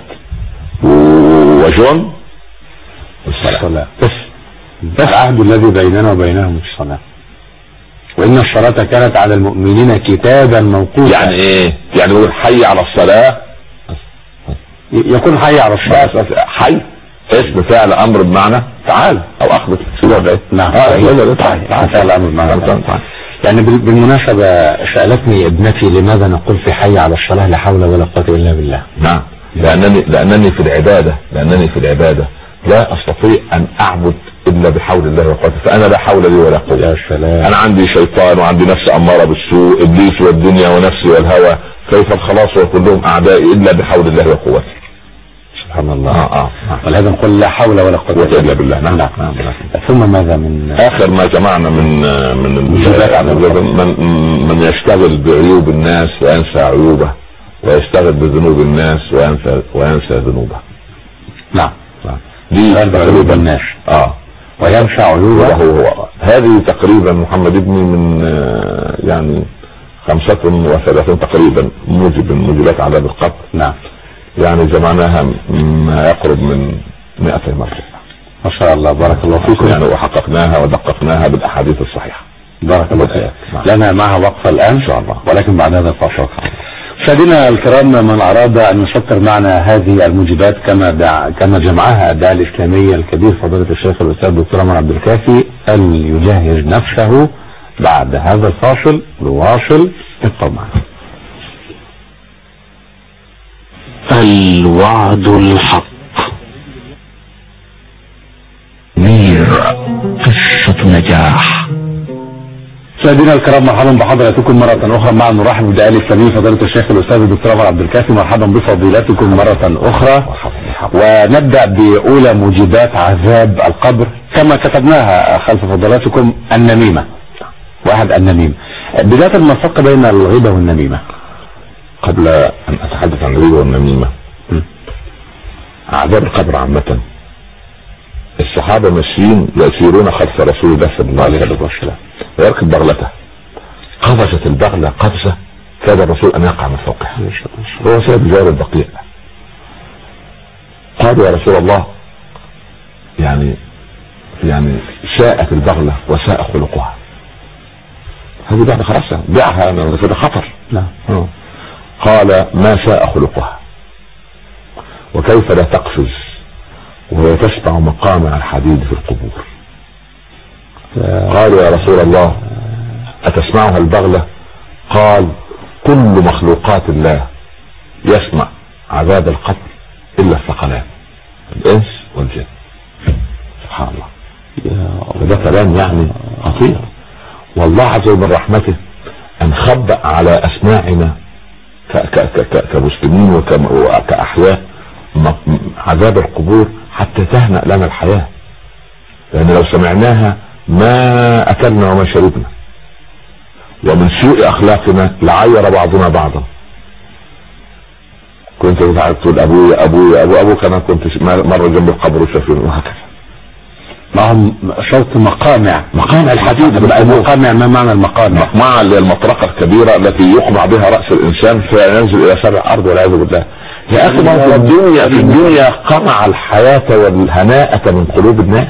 وجون الصلاة بس العهد الذي بيننا وبينهم الصلاة، وإن الصلاة كانت على المؤمنين كتابا موقوتا. يعني ايه؟ يعني يقول حي على الصلاة، يكون حي على الصلاة. حي اسم فعل امر بمعنى تعال او اخبط. نعم. فعل امر بمعنى. يعني بالمناسبة سألتني ابنتي لماذا نقول في حي على الصلاة لا حول ولا قوة الا بالله. نعم. لانني في العبادة لا استطيع ان اعبد الا بحول الله وقوته، فانا لا حول لي ولا قوة. يا سلام. انا عندي شيطان وعندي نفس امارة بالسوء، ابليس والدنيا ونفسي والهوى، كيف الخلاص وكلهم اعدائي الا بحول الله وقوته. سبحان الله. ولهذا نقول لا حول ولا قوة الا بالله. نعم. ثم ماذا من اخر ما جمعنا من من يشتغل بعيوب الناس وينسى عيوبه، ويشتغل بذنوب الناس وينسى ذنوبه. نعم. دي عيوب الناس وينسى عيوبه. هذه تقريبا محمد ابني من يعني 35 تقريبا موجبات عذاب القبر. نعم. يعني جمعناها ما يقرب من 200 مرة. ما شاء الله، بارك الله فيكم. يعني وحققناها ودققناها بالاحاديث الصحيحه. بارك الله فيك. لنا معها وقفه الان ان شاء الله، ولكن بعد هذا الفاصل. مشاهدينا الكرام، من اراد ان يشكر معنا هذه الموجبات كما جمعها الداعي الاسلامي الكبير فضيله الشيخ الاستاذ الدكتور عمر عبد الكافي ان يجهز نفسه بعد هذا الفاصل نواصل الطمع. الوعد الحق. مير قصة نجاح. مشاهدينا الكرام، مرحبا بحضراتكم مرة أخرى. معنا نرحب بالداعي الإسلامي فضيلة الشيخ الأستاذ الدكتور عمر عبد الكافي. مرحبا بفضيلتكم مرة أخرى. ونبدأ بأولى موجبات عذاب القبر كما كتبناها خلف فضيلتكم، النميمة. واحد، النميمة. بداية ما الفرق بين الغيبة والنميمة؟ قبل أن أتحدث عن الغيبة والنميمة، عذاب القبر عامة، الصحابة ماشيين يسيرون خلف رسول الله صلى الله عليه وسلم ويركب بغلته، قفزت البغلة قفزة كاد الرسول أن يقع من فوقها، هو سيد جار البقيع. قالوا يا رسول الله يعني شاءت البغلة وساء خلقها، هذه بغلة خلاص بيعها هذا خطر. نعم. قال ما شاء خلقها وكيف لا تقفز وهي تسمع مقامع الحديد في القبور. قالوا يا رسول الله أتسمعها البغلة؟ قال كل مخلوقات الله يسمع عذاب القبر إلا الثقلان، الإنس والجن. سبحان الله، وده كلام يعني خطير. والله عز وجل من رحمته أن خبأ على أسماعنا كمسلمين وكأحياء عذاب القبور حتى تهنأ لنا الحياة، لأن لو سمعناها ما أكلنا وما شربنا، ومن سوء أخلاقنا لعير بعضنا بعضا. كنت تقول أبوك أنا كنت مرة جنب القبر وشافين، وهكذا. معهم شرط مقامع الحديد. المقامع ما معنى المقامع؟ مقمع المطرقة الكبيرة التي يقمع بها رأس الإنسان فينزل إلى سبع أرض والعياذ بالله. يا أخي ما في الدنيا قمع الحياة والهناءة من قلوب الناس،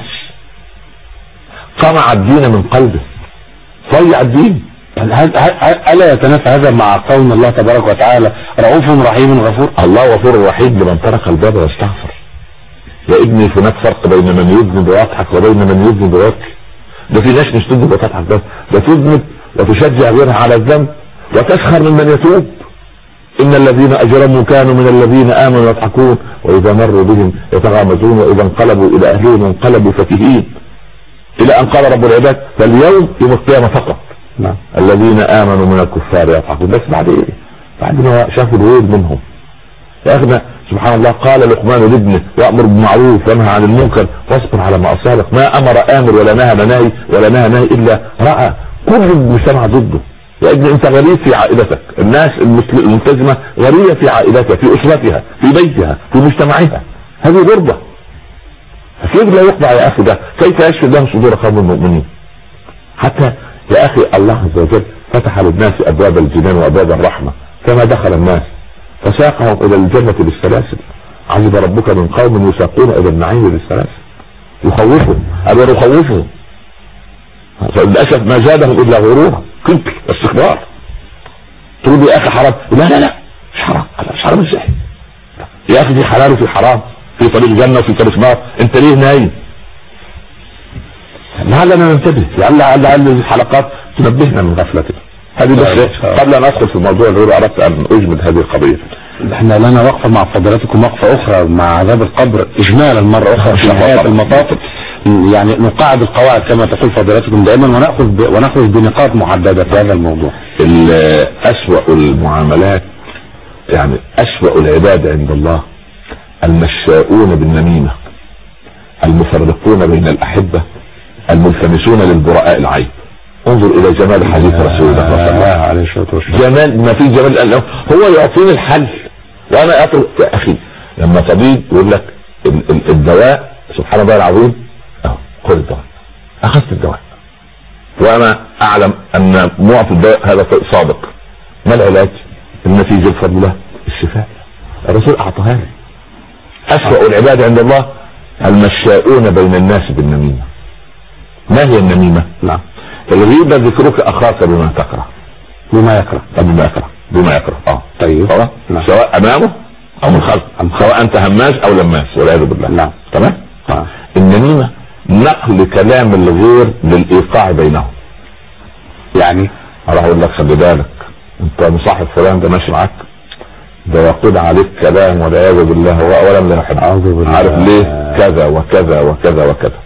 قمع الدين من قلبه، ضيع الدين. ألا يتنافى هذا مع قول الله تبارك وتعالى رؤوف رحيم غفور؟ الله غفور رحيم لمن ترك الباب ويستغفر. يا ابني هناك فرق بين من يذنب ويضحك وبين من يذنب ويبكي. ده في ناس مش تذنب وتضحك بس، ده تذنب وتشجع غيرها على الذنب وتسخر ممن يتوب. إن الذين أجرموا كانوا من الذين آمنوا يضحكون وإذا مروا بهم يتغامزون وإذا انقلبوا إلى أهلهم انقلبوا فكهين، إلى أن قال رب العباد فاليوم يوم القيامة فقط نعم الذين آمنوا من الكفار يضحكون. بس بعد إيه؟ بعد ما شافوا الويل منهم. يا أخي سبحان الله، قال لقمان لابنه وأمر بالمعروف وانهى عن المنكر واصبر على ما أصابك. ما أمر آمر ولا نهى ناهي إلا رأى كل المجتمع ضده. يا ابني أنت غريب في عائلتك، الناس الملتزمة غريبة في عائلتها، في أسرتها، في بيتها، في مجتمعها. هذه غربة. كيف لا يقطع يا أخي ده؟ كيف يشفي الله صدور قوم المؤمنين؟ حتى يا أخي الله عز وجل فتح للناس أبواب الجنان وأبواب الرحمة، كما دخل الناس فساقهم إلى الجنة بالسلاسل. عجب ربك من قوم يساقون إلى النعيم بالسلاسل. يخوفهم أبدا يخوفهم، فللأسف ما زادهم إلا غرورا، كبر واستكبار. تقول يا أخي حرام، لا مش حرام. مش حرام ازاي يا أخي؟ في حلال وفي حرام، في طريق جنة وفي طريق نار، انت ليه نايم؟ لعلنا ننتبه، لعل الحلقات تنبهنا من غفلتنا. هذه بس قبل ان ادخل في الموضوع اللي اردت ان اجمد هذه القضيه. احنا لنا وقفه مع فضلاتكم، وقفه اخرى مع عذاب القبر اجمالا مره اخرى في نهايه المطاف. يعني نقاعد القواعد كما تقول فضلاتكم دائما، وناخذ بنقاط محدده في هذا الموضوع. اسوأ المعاملات، يعني اسوأ العباد عند الله المشاؤون بالنميمه، المفرقون بين الاحبه، الملتمسون للبراء العيب. انظر الى جمال حديث رسول الله صلى الله عليه وسلم. جمال ما في جمال، هو يعطيني الحل وانا اطلب. يا اخي لما طبيب يقول لك الدواء، سبحان الله العظيم، خذ الدواء، اخذت الدواء وانا اعلم ان معطي الدواء هذا صادق، ما العلاج؟ النتيجه بفضل الله الشفاء، الرسول اعطاها لي. اسوأ العباد عند الله المشاؤون بين الناس بالنميمة. ما هي النميمة؟ نعم. الغيبة ذكرك اخاك بما تكره، بما يكره، بما يكره. طيب. نعم. سواء امامه او من خلفه، سواء انت هماز او لماس والعياذ بالله. نعم. تمام. النميمة نقل كلام الغير للايقاع بينهم. يعني اروح اقول لك خلي بالك انت مصاحب فلان ده ماشي معاك ده يقول عليك كلام والعياذ بالله، هو اولا لا يحب، عارف ليه؟ كذا وكذا وكذا وكذا.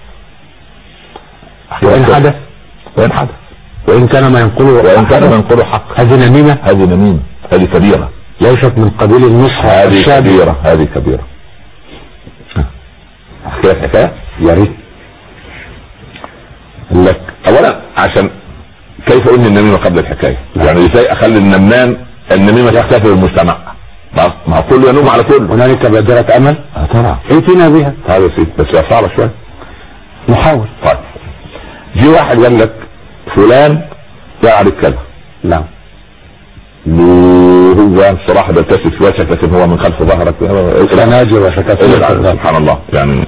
وإن حدث وإن كان ما ينقله حق. هذه نميمة، هذه كبيرة، ليست من قبيل النصح. هذه كبيرة. احكي لك حكاية يا ريت. لك اولا عشان كيف ان النميمة قبل الحكاية. يعني ازاي اخلي النميمة تختفي بالمجتمع؟ ما هو كله ينوم على كله. هنالك بادرة امل. طبعا ائتنا بها. هذا سيد بس يا صعبة شوية. نحاول. طيب جي واحد قال لك فلان جاء عليك كذا. نعم. هو الصراحة بيلتفت في وجهك لكن هو من خلف ظهرك سناجر وشكاكين. سبحان الله. يعني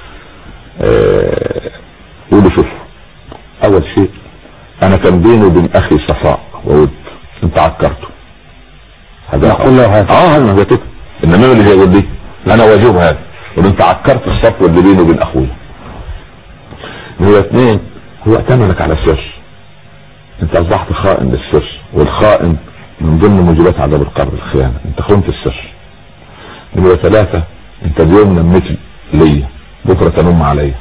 قولوا شوف، اول شيء انا كان بيني وبين اخي صفاء وود، انت عكرته. هذا هذا كده. انما اللي هيقول لي انا واجب هذا، وانت عكرت الصفوة اللي بيني وبين اخويا. هو اثنين، هو ائتمنك على السر، انت اصبحت خائن للسر، والخائن من ضمن موجبات عذاب القبر الخيانة، انت خنت السر. نمرة ثلاثة، انت اليوم نميت ليا بكرة تنم عليا.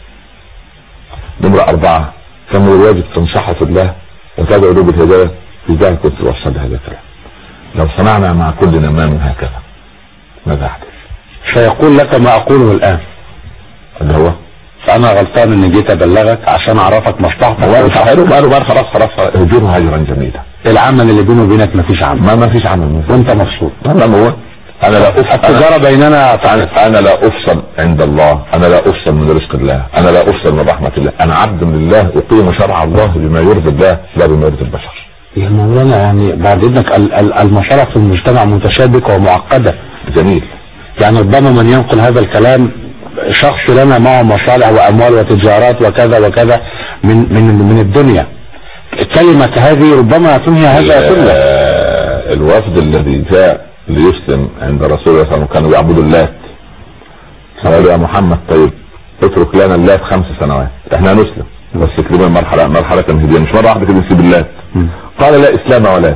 نمرة اربعة، كان من الواجب تنصحه في الله وتدعو له بالهداية، في ذلك كنت توصل هذا الكلام. لو صنعنا مع كل نمام هكذا ماذا يحدث؟ سيقول لك ما اقوله الان، اللي هو فانا غلطان اني جيت ابلغك عشان اعرفك مصلحتك. قالوا خلاص هجره هجرا جميلا. العمل اللي بينه وبينك مفيش عمل. ما فيش عمل وانت مبسوط. هو انا لا التجارة بيننا. انا لا افصل عند الله، انا لا افصل من رزق الله، انا لا افصل من رحمة الله، انا عبد لله اقيم شرع الله بما يرضي الله لا بما يرضي البشر. يا مولانا يعني بعد اذنك المشارع في المجتمع متشابكة ومعقدة. جميل. يعني ربما من ينقل هذا الكلام شخص لنا معه مصالح واموال وتجارات وكذا وكذا من الدنيا. كلمة هذه ربما تنهي هذا كله. الوفد الذي جاء ليسلم عند رسول الله صلى الله عليه وسلم كانوا يعبدوا اللات. قالوا يا محمد طيب اترك لنا اللات 5 سنوات احنا نسلم، بس تكلمنا مرحلة تمهيدية مش مرة واحدة كده نسيب اللات. قال لا اسلام ولا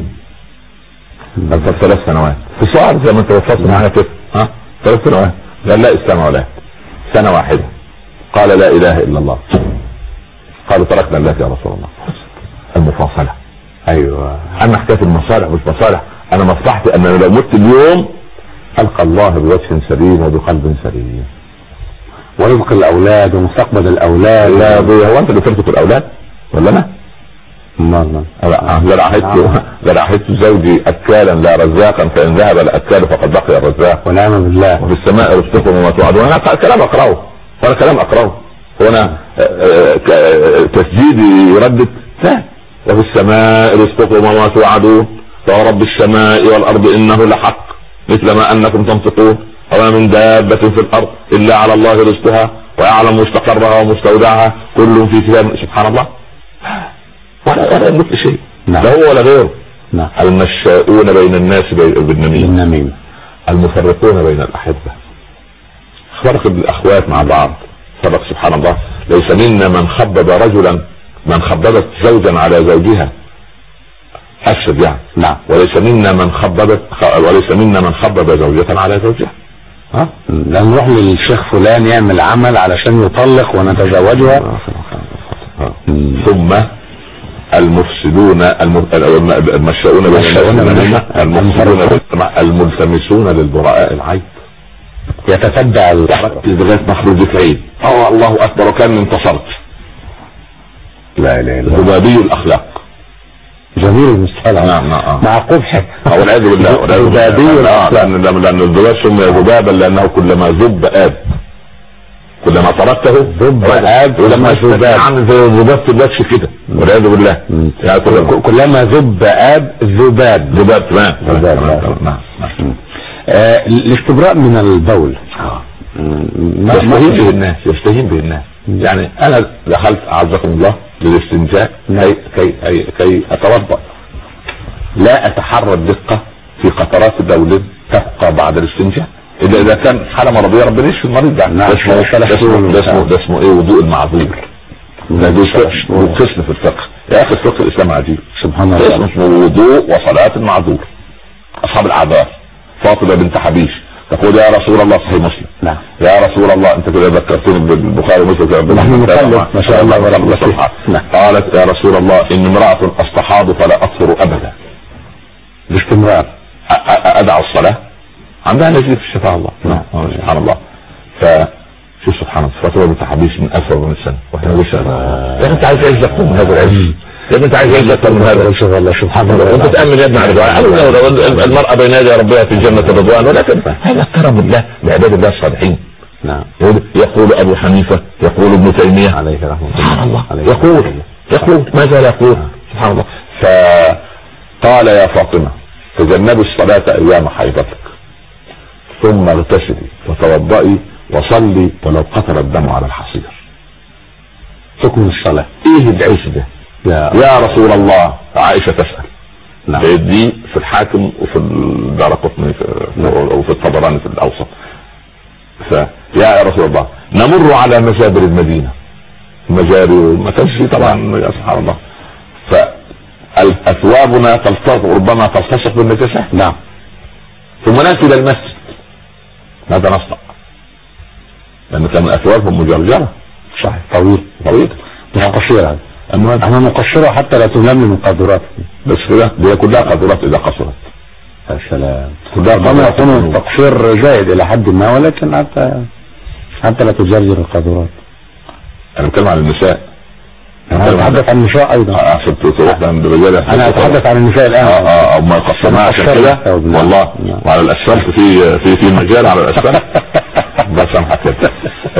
3 سنوات في شهر زي ما انت وصلت معانا كده. 3 سنوات. قال لا اسلام ولا سنة واحدة. قال لا اله الا الله. قالوا تركنا اللات يا رسول الله. المفاصلة. ايوه انا حكاية المصالح مش مصالح، انا مصلحتي ان لو مت اليوم القى الله بوجه سليم وبقلب سليم، ورزق الاولاد ومستقبل الاولاد. لا هو انت اللي ترزق الاولاد ولا انا؟ لرعيت زوجي اكالا لا رزاقا فان ذهب الاكال فقد بقي الرزاق. ونعم بالله. وفي السماء رزقكم وما توعدون. انا كلام اقراه وانا كلام اقراه وانا تسجيلي يردد لا. وفي السماء رزقكم وما توعدون ورب السماء والارض انه لحق مثل ما انكم تنطقون وما من دابة في الارض الا على الله رزقها ويعلم مستقرها ومستودعها كل في كتاب. سبحان الله. ولا يملك شيء لا هو ولا غيره. المشاؤون بين الناس بالنميمة، المفرقون بين الاحبة، فرق الاخوات مع بعض. فرق سبحان الله. ليس منا من خبب رجلا، من خببت زوجا على زوجها افسد يعني. نعم. وليس منا من خبب زوجة على زوجها. لا نروح للشيخ فلان يعمل عمل علشان يطلق ونتزوجها. ثم المفسدون المشاؤون الملتمسون للبراء العيب. يتتبع لغايه مخرج العيب. الله اكبر وكان انتصرت. لا اله الا الله. ذبابي الاخلاق. جميل المصطلح. نعم مع قبح. والعياذ بالله. ذبابي الاخلاق. لان الذباب سمي ذبابا لانه كلما ذب اب، كلما تركته ذب اب، ولما ذباب عامل زي الذباب في الوجه كده والعياذ بالله. يعني كلما ذب اب ذباب. تمام. الاستبراء من البول يستهين به الناس. يعني انا دخلت اعزكم الله للاستنجاء كي اتوضا، لا اتحرى الدقه في قطرات بول تبقى بعد الاستنجاء الا اذا كان حاله مرضيه ربنا يشفي المريض. يعني ده اسمه ايه؟ وضوء المعذور. ده قسم في الفقه يا اخي. الفقه الاسلام عجيب سبحان الله. اسمه وضوء وصلاه المعذور. اصحاب الاعذار فاطمه بنت حبيش تقول يا رسول الله، صحيح مسلم، نعم يا رسول الله انت كده ذكرتني بالبخاري ومسلم، نحن نقلب ما شاء الله ورحمة الله. قالت يا رسول الله ان امرأة استحاض فلا اطهر ابدا باستمرار، ادع الصلاة، عندها نزيف في شفاء الله. نعم سبحان الله. شوف سبحان الله، فاطمة بنت حبيش من 1400 سنة واحنا لسه. يعني انت عايز ايش اكتر من هذا العلم؟ يا ابني انت عايز ايش اكتر من هذا؟ سبحان الله. وانت تامن يا ابني على دعاء المرأة بين يدي ربها في الجنة الرضوان، ولكن هذا كرم الله لعباد الله الصالحين. نعم. يقول ابو حنيفة، يقول ابن تيمية عليه رحمه الله، سبحان الله، يقول ما زال يقول سبحان الله. فقال يا فاطمة تجنبي الصلاة ايام حيضتك ثم اغتسلي وتوضئي وصلي ولو قطر الدم على الحصير. حكم الصلاة ايه العيش ده يا رسول الله؟ عائشة تسأل. نعم. دي في الحاكم وفي الدارقطني وفي الطبراني في الاوسط. فيا رسول الله نمر على مجابر المدينة، مجاري ما كانش فيه طبعا يا سبحان الله، فاثوابنا تلتصق ربما تلتصق بالنجاسة. نعم. ثم نأتي الى المسجد، ماذا نصنع؟ لأن كان أثوابهم مجرجرة. صحيح. طويل مش قصيرة. احنا نقصرها حتى لا تلم من قدرات. بس كده دي كلها قدرات إذا قصرت. يا سلام. كلها يكون تقصير زائد إلى حد ما، ولكن حتى لا تجرجر القدرات. أنا بتكلم عن النساء. أنا أتحدث عن النساء أيضا. أنا أتحدث عن النساء الآن. أو ما قصرناها عشان كده والله. وعلى الأسفل في مجال على الأسفل. ده سامحك كده.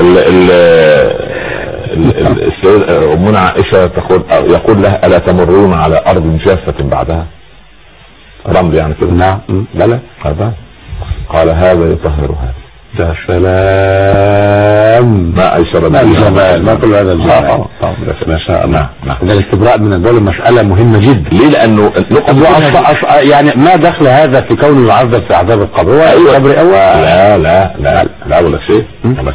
السيدة أمنا عائشة يقول لها ألا تمرون على أرض جافة بعدها؟ رمل يعني كده. نعم. لا قال هذا يطهر هذا. يا سلام. ما أيسر الجمال، ما كل هذا الجمال. ما شاء الله. ده الاستبراء من البول مسألة مهمة جدا. ليه؟ لأنه يعني ما دخل هذا في كونه يعذب في عذاب القبر؟ لا ولا شيء.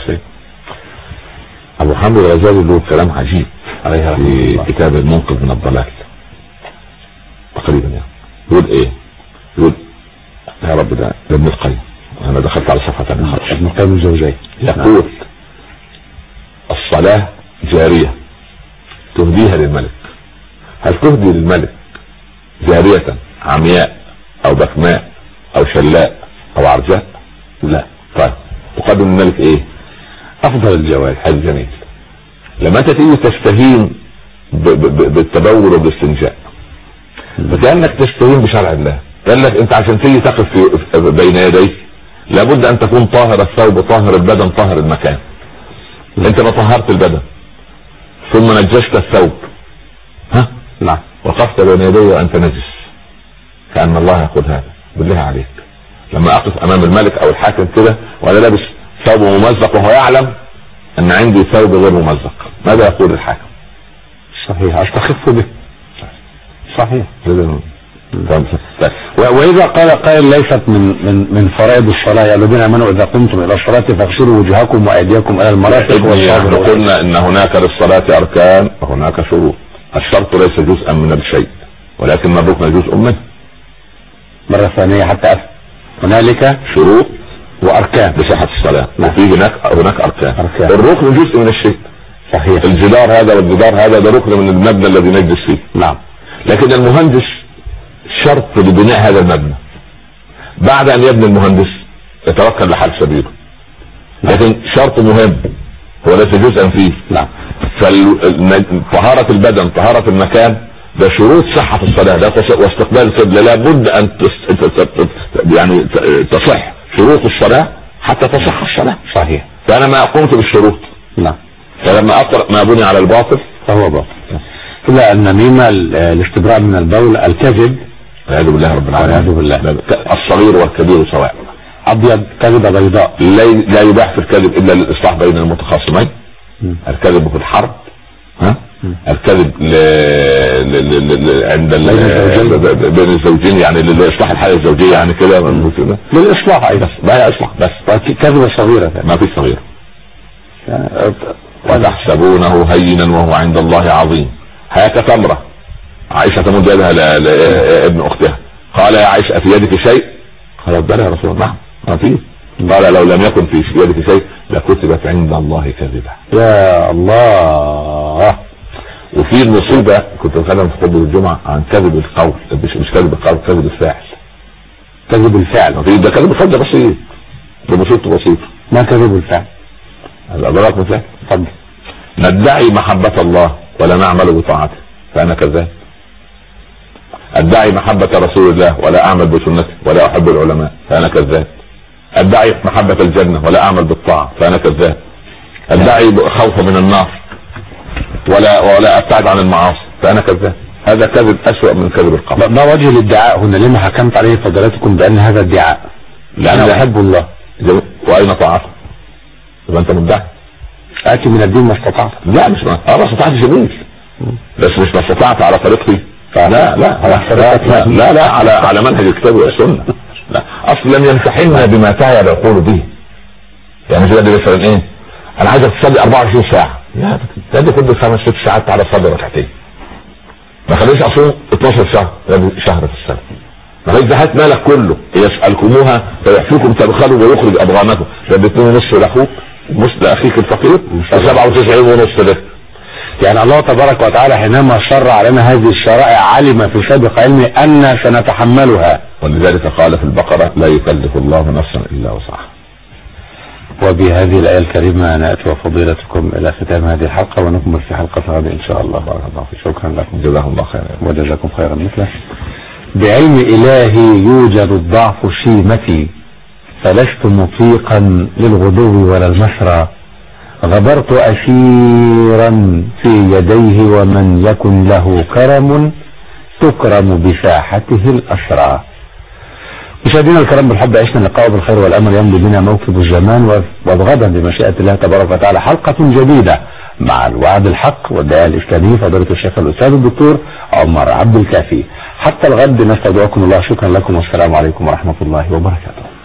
أبو حامد الغزالي له كلام عجيب في كتاب المنقذ من الضلال تقريبا، يعني يقول ايه؟ يقول يا رب ده ابن القيم، انا دخلت على صفحة ثانية خالص. ابن القيم الجوزي يقول الصلاة جارية تهديها للملك. هل تهدي للملك جارية عمياء او بكماء او شلاء او عرجاء؟ لا. طيب تقدم للملك ايه؟ افضل الجوارح. الجميل. لما انت تيجي تستهين بالتبول وبالاستنجاء فكأنك تستهين بشرع الله. قال لك انت عشان تيجي تقف بين يديك لابد ان تكون طاهر الثوب طاهر البدن طاهر المكان. انت ما طهرت البدن ثم نجست الثوب، ها؟ نعم. وقفت بين يدي وانت نجس، كأن الله يقول هذا بالله عليك لما اقف امام الملك او الحاكم كده وانا لابس ثوب ممزق وهو يعلم ان عندي ثوب غير ممزق، ماذا يقول الحاكم؟ صحيح. استخف به. صحيح. واذا قال قائل ليست من فرائض الصلاة يا الذين امنوا اذا قمتم الى الصلاة فاغسلوا وجوهكم وايديكم الى المرافق. قلنا ان هناك للصلاة اركان وهناك شروط. الشرط ليس جزءا من الشيء ولكن الركن جزء منه. مرة ثانية حتى هنالك شروط واركان لصحة الصلاة. وفي هناك اركان. الركن جزء من الشيء. صحيح. الجدار هذا والجدار هذا ده ركن من المبنى الذي نجلس فيه. نعم. لكن المهندس شرط لبناء هذا المبنى. بعد ان يبني المهندس يتوكل لحال سبيله. لكن شرط مهم هو ليس جزءا فيه. نعم. طهارة البدن طهارة المكان ده شروط صحة الصلاة. واستقبال القبلة لابد ان يعني تصح شروط الصلاة حتى تصح الصلاة. صحيح. فانا ما قمت بالشروط. نعم. فلما اقرأ ما بني على الباطل فهو باطل. كلها النميمة، الاستبراء من البول، الكذب، والعياذ بالله رب العالمين. والعياذ بالله. الصغير والكبير سواء. ابيض كذبة بيضاء. لا يباح في الكذب الا للاصلاح بين المتخاصمين. الكذب في الحرب، الكذب عند بين الزوجين، يعني لاصلاح الحياه الزوجيه، يعني كده للاصلاح ايضا. لا اصلاح بس كذبة صغيرة، ما فيش صغيرة. وتحسبونه هينا وهو عند الله عظيم. هاك تمرة. عائشة تمد يدها لابن اختها، قال يا عائشة في يدك شيء؟ قالت بلى يا رسول الله. نعم ما فيه. قال لو لم يكن في يدك شيء لكتبت عند الله كذبة. يا الله. وفي المصيبة كنت بتكلم في خطبة الجمعة عن كذب القول، مش كذب القول، كذب الفاعل. كذب الفعل ده كذب الفعل ده بسيط، ده بسيط. ما كذب الفعل؟ أضربك مثال. اتفضل. ندعي محبة الله ولا نعمل بطاعته فأنا كذاب. ادعي محبة رسول الله ولا اعمل بسنته ولا احب العلماء فانا كذاب. ادعي محبة الجنة ولا اعمل بالطاعة فانا كذاب. ادعي خوفا من النار ولا ابتعد عن المعاصي فانا كذاب. هذا كذب اسوأ من كذب القول. ما وجه الادعاء هنا؟ لما حكمت عليه فضلاتكم بان هذا ادعاء؟ لأن احب الله. واين طاعته؟ يبقى انت مدعي. اتي من الدين ما استطعت. لا مش ما استطعت جميل، بس مش ما استطعت على طريقتي. لا على منهج الكتاب والسنه. لا اصلا لم يمتحننا بما تعي العقول به. يعني زي مثلا ايه، انا عايزك تصلي 24 ساعه، يا تدي كل 5-6 ساعات على صلاه ركعتين. ما خليش اصوم 12 شهر، شهر في السنه. ما خليش زهات مالك كله يسالكموها فيحفيكم تبخلوا ويخرج ابغانكم، فبتنوا نصف لاخوك نصف لاخيك الفقير 97.5 له. يعني الله تبارك وتعالى حينما شرع لنا هذه الشرائع علم في سابق علمه أن سنتحملها، ولذلك قال في البقرة لا يكلف الله نفسا إلا وسعها. وبهذه الآية الكريمة نأتي وفضيلتكم إلى ختام هذه الحلقة ونكمل في حلقة غدا إن شاء الله. بارك الله فيك. شكرا لكم. جزاكم الله خيرا. وجزاكم خيرا مثله. بعلم إلهي يوجد الضعف شيمتي، فلست مطيقا للغدو ولا المسرى. غبرت أسيرا في يديه ومن يكن له كرم تكرم بساحته الأسرى. مشاهدينا الكرام بالحب عشنا اللقاء بالخير والأمل يمضي بنا موكب الزمان، وغدا بمشيئة الله تبارك وتعالى حلقة جديدة مع الوعد الحق والداعية الإسلامي فضيلة الشيخ الأستاذ الدكتور عمر عبد الكافي. حتى الغد نستودعكم الله. شكرا لكم والسلام عليكم ورحمة الله وبركاته.